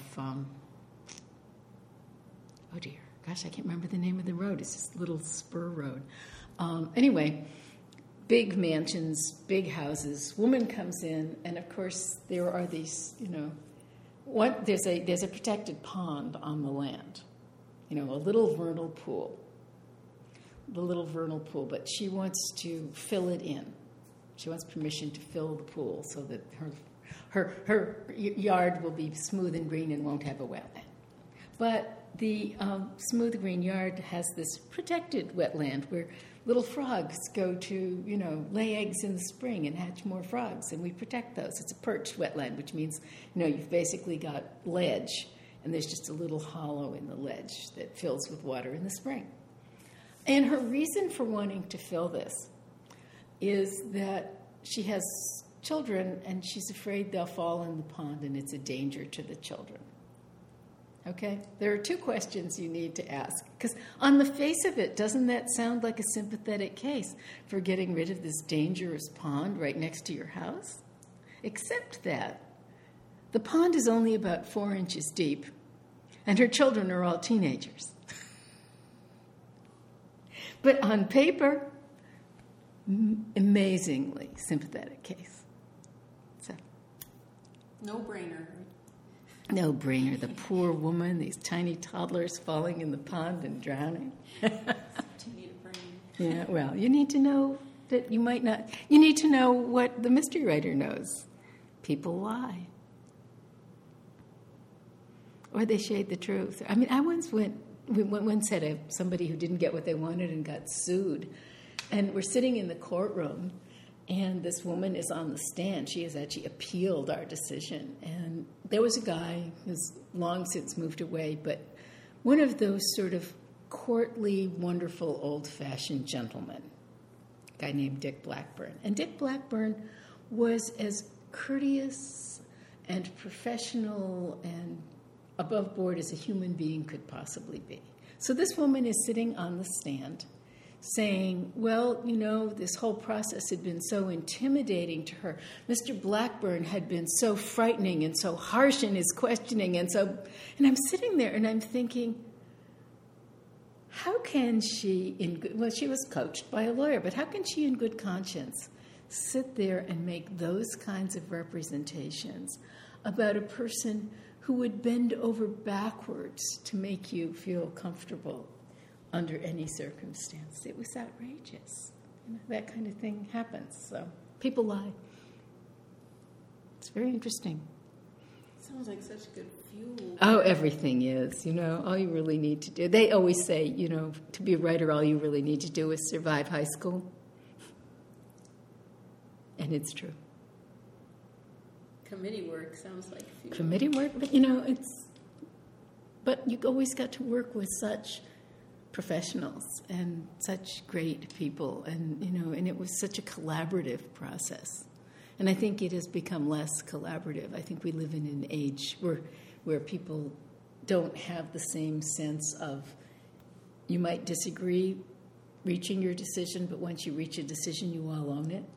oh dear, gosh, I can't remember the name of the road. It's this little spur road. Anyway, big mansions, big houses. Woman comes in, and of course there are these, there's a protected pond on the land. A little vernal pool. The little vernal pool, but she wants to fill it in. She wants permission to fill the pool so that her yard will be smooth and green and won't have a wetland. But the smooth green yard has this protected wetland where little frogs go to, lay eggs in the spring and hatch more frogs, and we protect those. It's a perched wetland, which means, you've basically got ledge, and there's just a little hollow in the ledge that fills with water in the spring. And her reason for wanting to fill this is that she has children, and she's afraid they'll fall in the pond, and it's a danger to the children. Okay? There are 2 questions you need to ask. Because on the face of it, doesn't that sound like a sympathetic case for getting rid of this dangerous pond right next to your house? Except that the pond is only about 4 inches deep, and her children are all teenagers. But on paper, amazingly sympathetic case. So, no-brainer. No brainer. The poor woman, these tiny toddlers falling in the pond and drowning. To need a brain. Yeah, well, you need to know that you might not. You need to know what the mystery writer knows. People lie. Or they shade the truth. I mean, I once had somebody who didn't get what they wanted and got sued. And we're sitting in the courtroom, and this woman is on the stand. She has actually appealed our decision. And there was a guy who's long since moved away, but one of those sort of courtly, wonderful, old-fashioned gentlemen, a guy named Dick Blackburn. And Dick Blackburn was as courteous and professional and above board as a human being could possibly be. So this woman is sitting on the stand saying, well, this whole process had been so intimidating to her. Mr. Blackburn had been so frightening and so harsh in his questioning. And I'm sitting there and I'm thinking, how can she, she was coached by a lawyer, but how can she in good conscience sit there and make those kinds of representations about a person who would bend over backwards to make you feel comfortable under any circumstance. It was outrageous. That kind of thing happens. So people lie. It's very interesting. Sounds like such good fuel. Oh, everything is. All you really need to do. They always say, to be a writer, all you really need to do is survive high school. And it's true. Committee work sounds like fuel. Committee work, but you always got to work with such professionals and such great people, and it was such a collaborative process. And I think it has become less collaborative. I think we live in an age where people don't have the same sense of, you might disagree reaching your decision, but once you reach a decision, you all own it.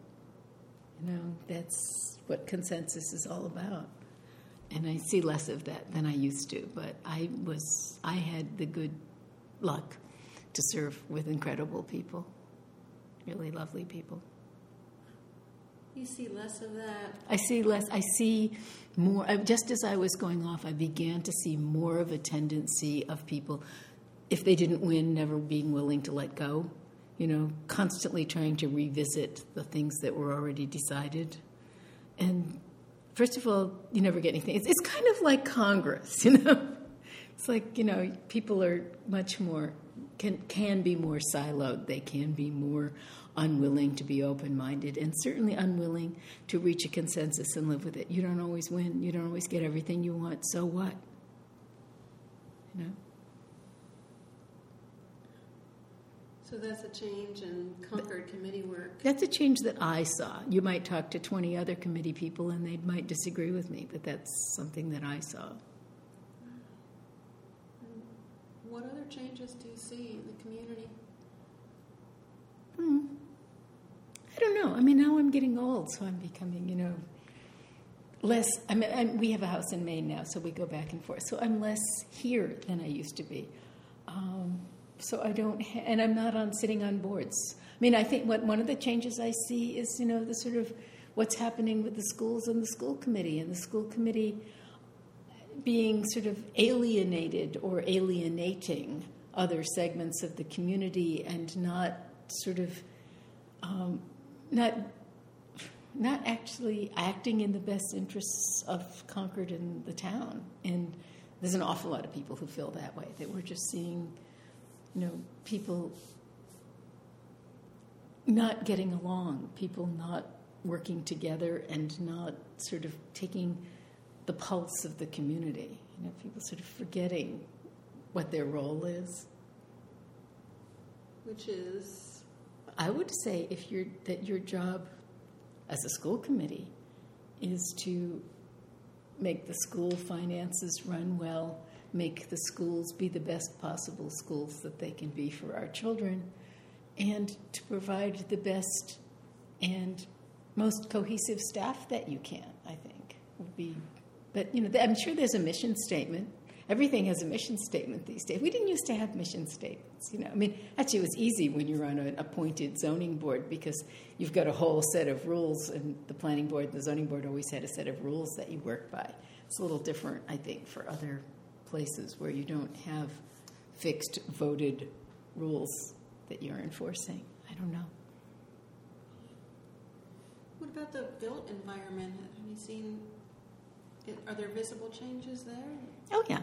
That's what consensus is all about. And I see less of that than I used to, but I had the good luck to serve with incredible people, really lovely people. You see less of that? I see less. I see more. Just as I was going off, I began to see more of a tendency of people, if they didn't win, never being willing to let go, constantly trying to revisit the things that were already decided. And first of all, you never get anything. It's kind of like Congress, It's like, people are much more, can be more siloed. They can be more unwilling to be open-minded and certainly unwilling to reach a consensus and live with it. You don't always win. You don't always get everything you want. So what? So that's a change in Concord committee work. That's a change that I saw. You might talk to 20 other committee people and they might disagree with me, but that's something that I saw. What other changes do you see in the community? I don't know. Now I'm getting old, so I'm becoming, less. We have a house in Maine now, so we go back and forth. So I'm less here than I used to be. So I don't, and I'm not sitting on boards. I think one of the changes I see is, the sort of what's happening with the schools and the school committee, and the school committee being sort of alienated or alienating other segments of the community and not sort of, not actually acting in the best interests of Concord and the town. And there's an awful lot of people who feel that way, that we're just seeing, people not getting along, people not working together and not sort of taking the pulse of the community. People sort of forgetting what their role is. Which is? I would say that your job as a school committee is to make the school finances run well, make the schools be the best possible schools that they can be for our children, and to provide the best and most cohesive staff that you can, I think, would be. But, I'm sure there's a mission statement. Everything has a mission statement these days. We didn't used to have mission statements, Actually, it was easy when you're on an appointed zoning board because you've got a whole set of rules, and the planning board and the zoning board always had a set of rules that you work by. It's a little different, I think, for other places where you don't have fixed voted rules that you're enforcing. I don't know. What about the built environment? Have you seen, are there visible changes there? Oh, yeah.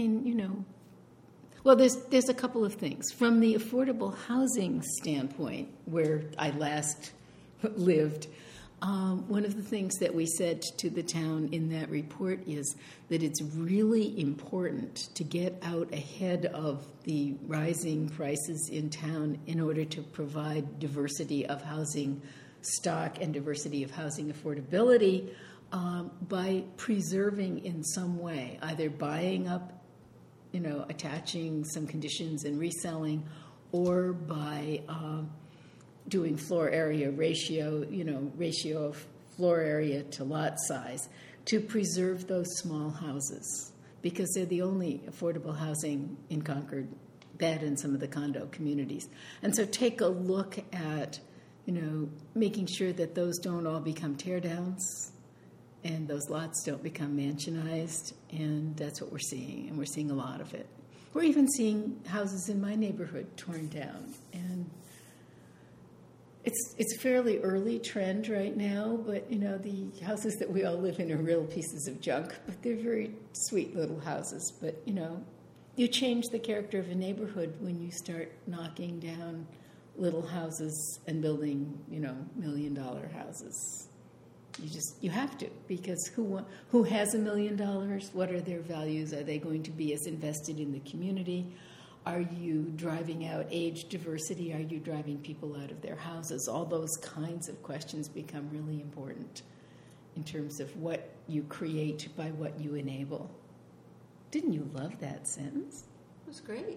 Well, there's a couple of things. From the affordable housing standpoint, where I last lived, one of the things that we said to the town in that report is that it's really important to get out ahead of the rising prices in town in order to provide diversity of housing stock and diversity of housing affordability by preserving in some way, either buying up, attaching some conditions and reselling, or by doing floor area ratio of floor area to lot size to preserve those small houses, because they're the only affordable housing in Concord, that and some of the condo communities. And so take a look at, making sure that those don't all become tear downs and those lots don't become mansionized. And that's what we're seeing, and we're seeing a lot of it. We're even seeing houses in my neighborhood torn down. And it's a fairly early trend right now, but, the houses that we all live in are real pieces of junk, but they're very sweet little houses. But, you change the character of a neighborhood when you start knocking down little houses and building, $1 million houses. You have to, because who has $1 million? What are their values? Are they going to be as invested in the community? Are you driving out age diversity? Are you driving people out of their houses? All those kinds of questions become really important in terms of what you create by what you enable. Didn't you love that sentence? It was great.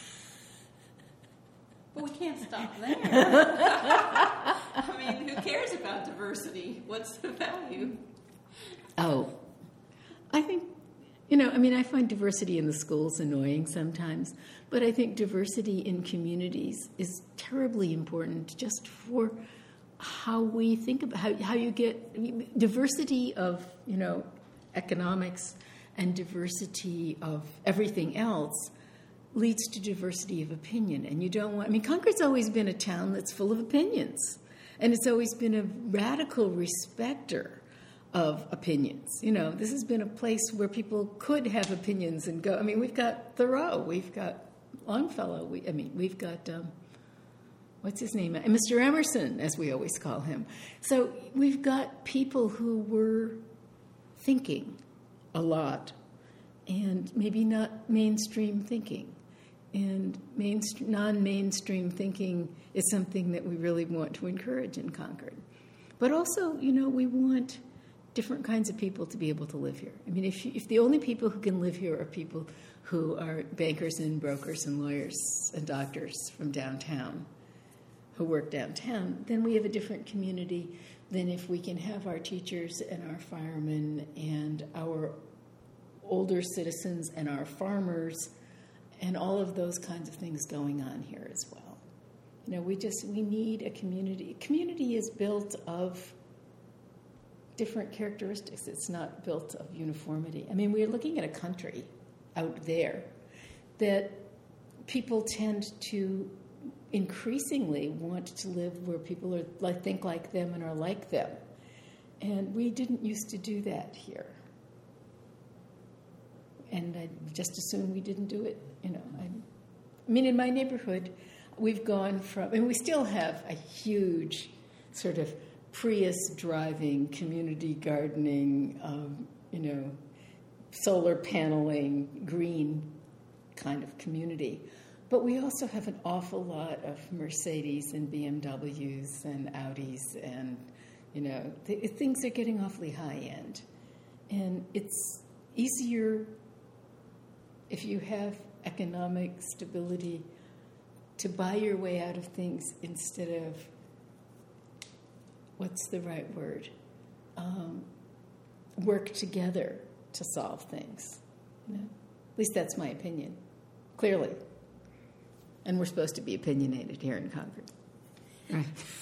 But we can't stop there. I mean, who cares about diversity? What's the value? Oh, I think, I find diversity in the schools annoying sometimes, but I think diversity in communities is terribly important just for how we think about how you get diversity of, economics and diversity of everything else leads to diversity of opinion. And you don't want, Concord's always been a town that's full of opinions. And it's always been a radical respecter of opinions. This has been a place where people could have opinions and go. We've got Thoreau, we've got Longfellow, we've got, what's his name? Mr. Emerson, as we always call him. So we've got people who were thinking a lot and maybe not mainstream thinking. And non-mainstream thinking is something that we really want to encourage in Concord. But also, we want different kinds of people to be able to live here. If the only people who can live here are people who are bankers and brokers and lawyers and doctors from downtown, who work downtown, then we have a different community than if we can have our teachers and our firemen and our older citizens and our farmers and all of those kinds of things going on here as well. We need a community. Community is built of different characteristics. It's not built of uniformity. We're looking at a country out there that people tend to increasingly want to live where people are think like them and are like them. And we didn't used to do that here. And I just assume we didn't do it. In my neighborhood, we've gone from, we still have a huge sort of Prius-driving, community gardening, solar paneling, green kind of community. But we also have an awful lot of Mercedes and BMWs and Audis and, things are getting awfully high-end. And it's easier if you have economic stability to buy your way out of things instead of, what's the right word? Work together to solve things. At least that's my opinion, clearly. And we're supposed to be opinionated here in Concord. Right.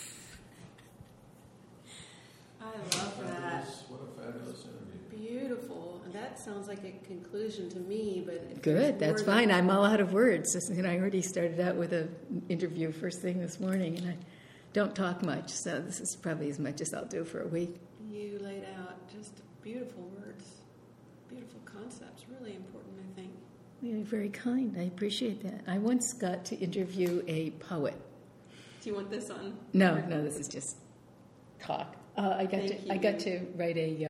I love that. What a fabulous interview. Beautiful. And that sounds like a conclusion to me, but if good, that's fine. I'm all out of words. I already started out with an interview first thing this morning, and I don't talk much, so this is probably as much as I'll do for a week. You laid out just beautiful words, beautiful concepts, really important, I think. You're very kind. I appreciate that. I once got to interview a poet. Do you want this on? No, this is just talk. I got to write a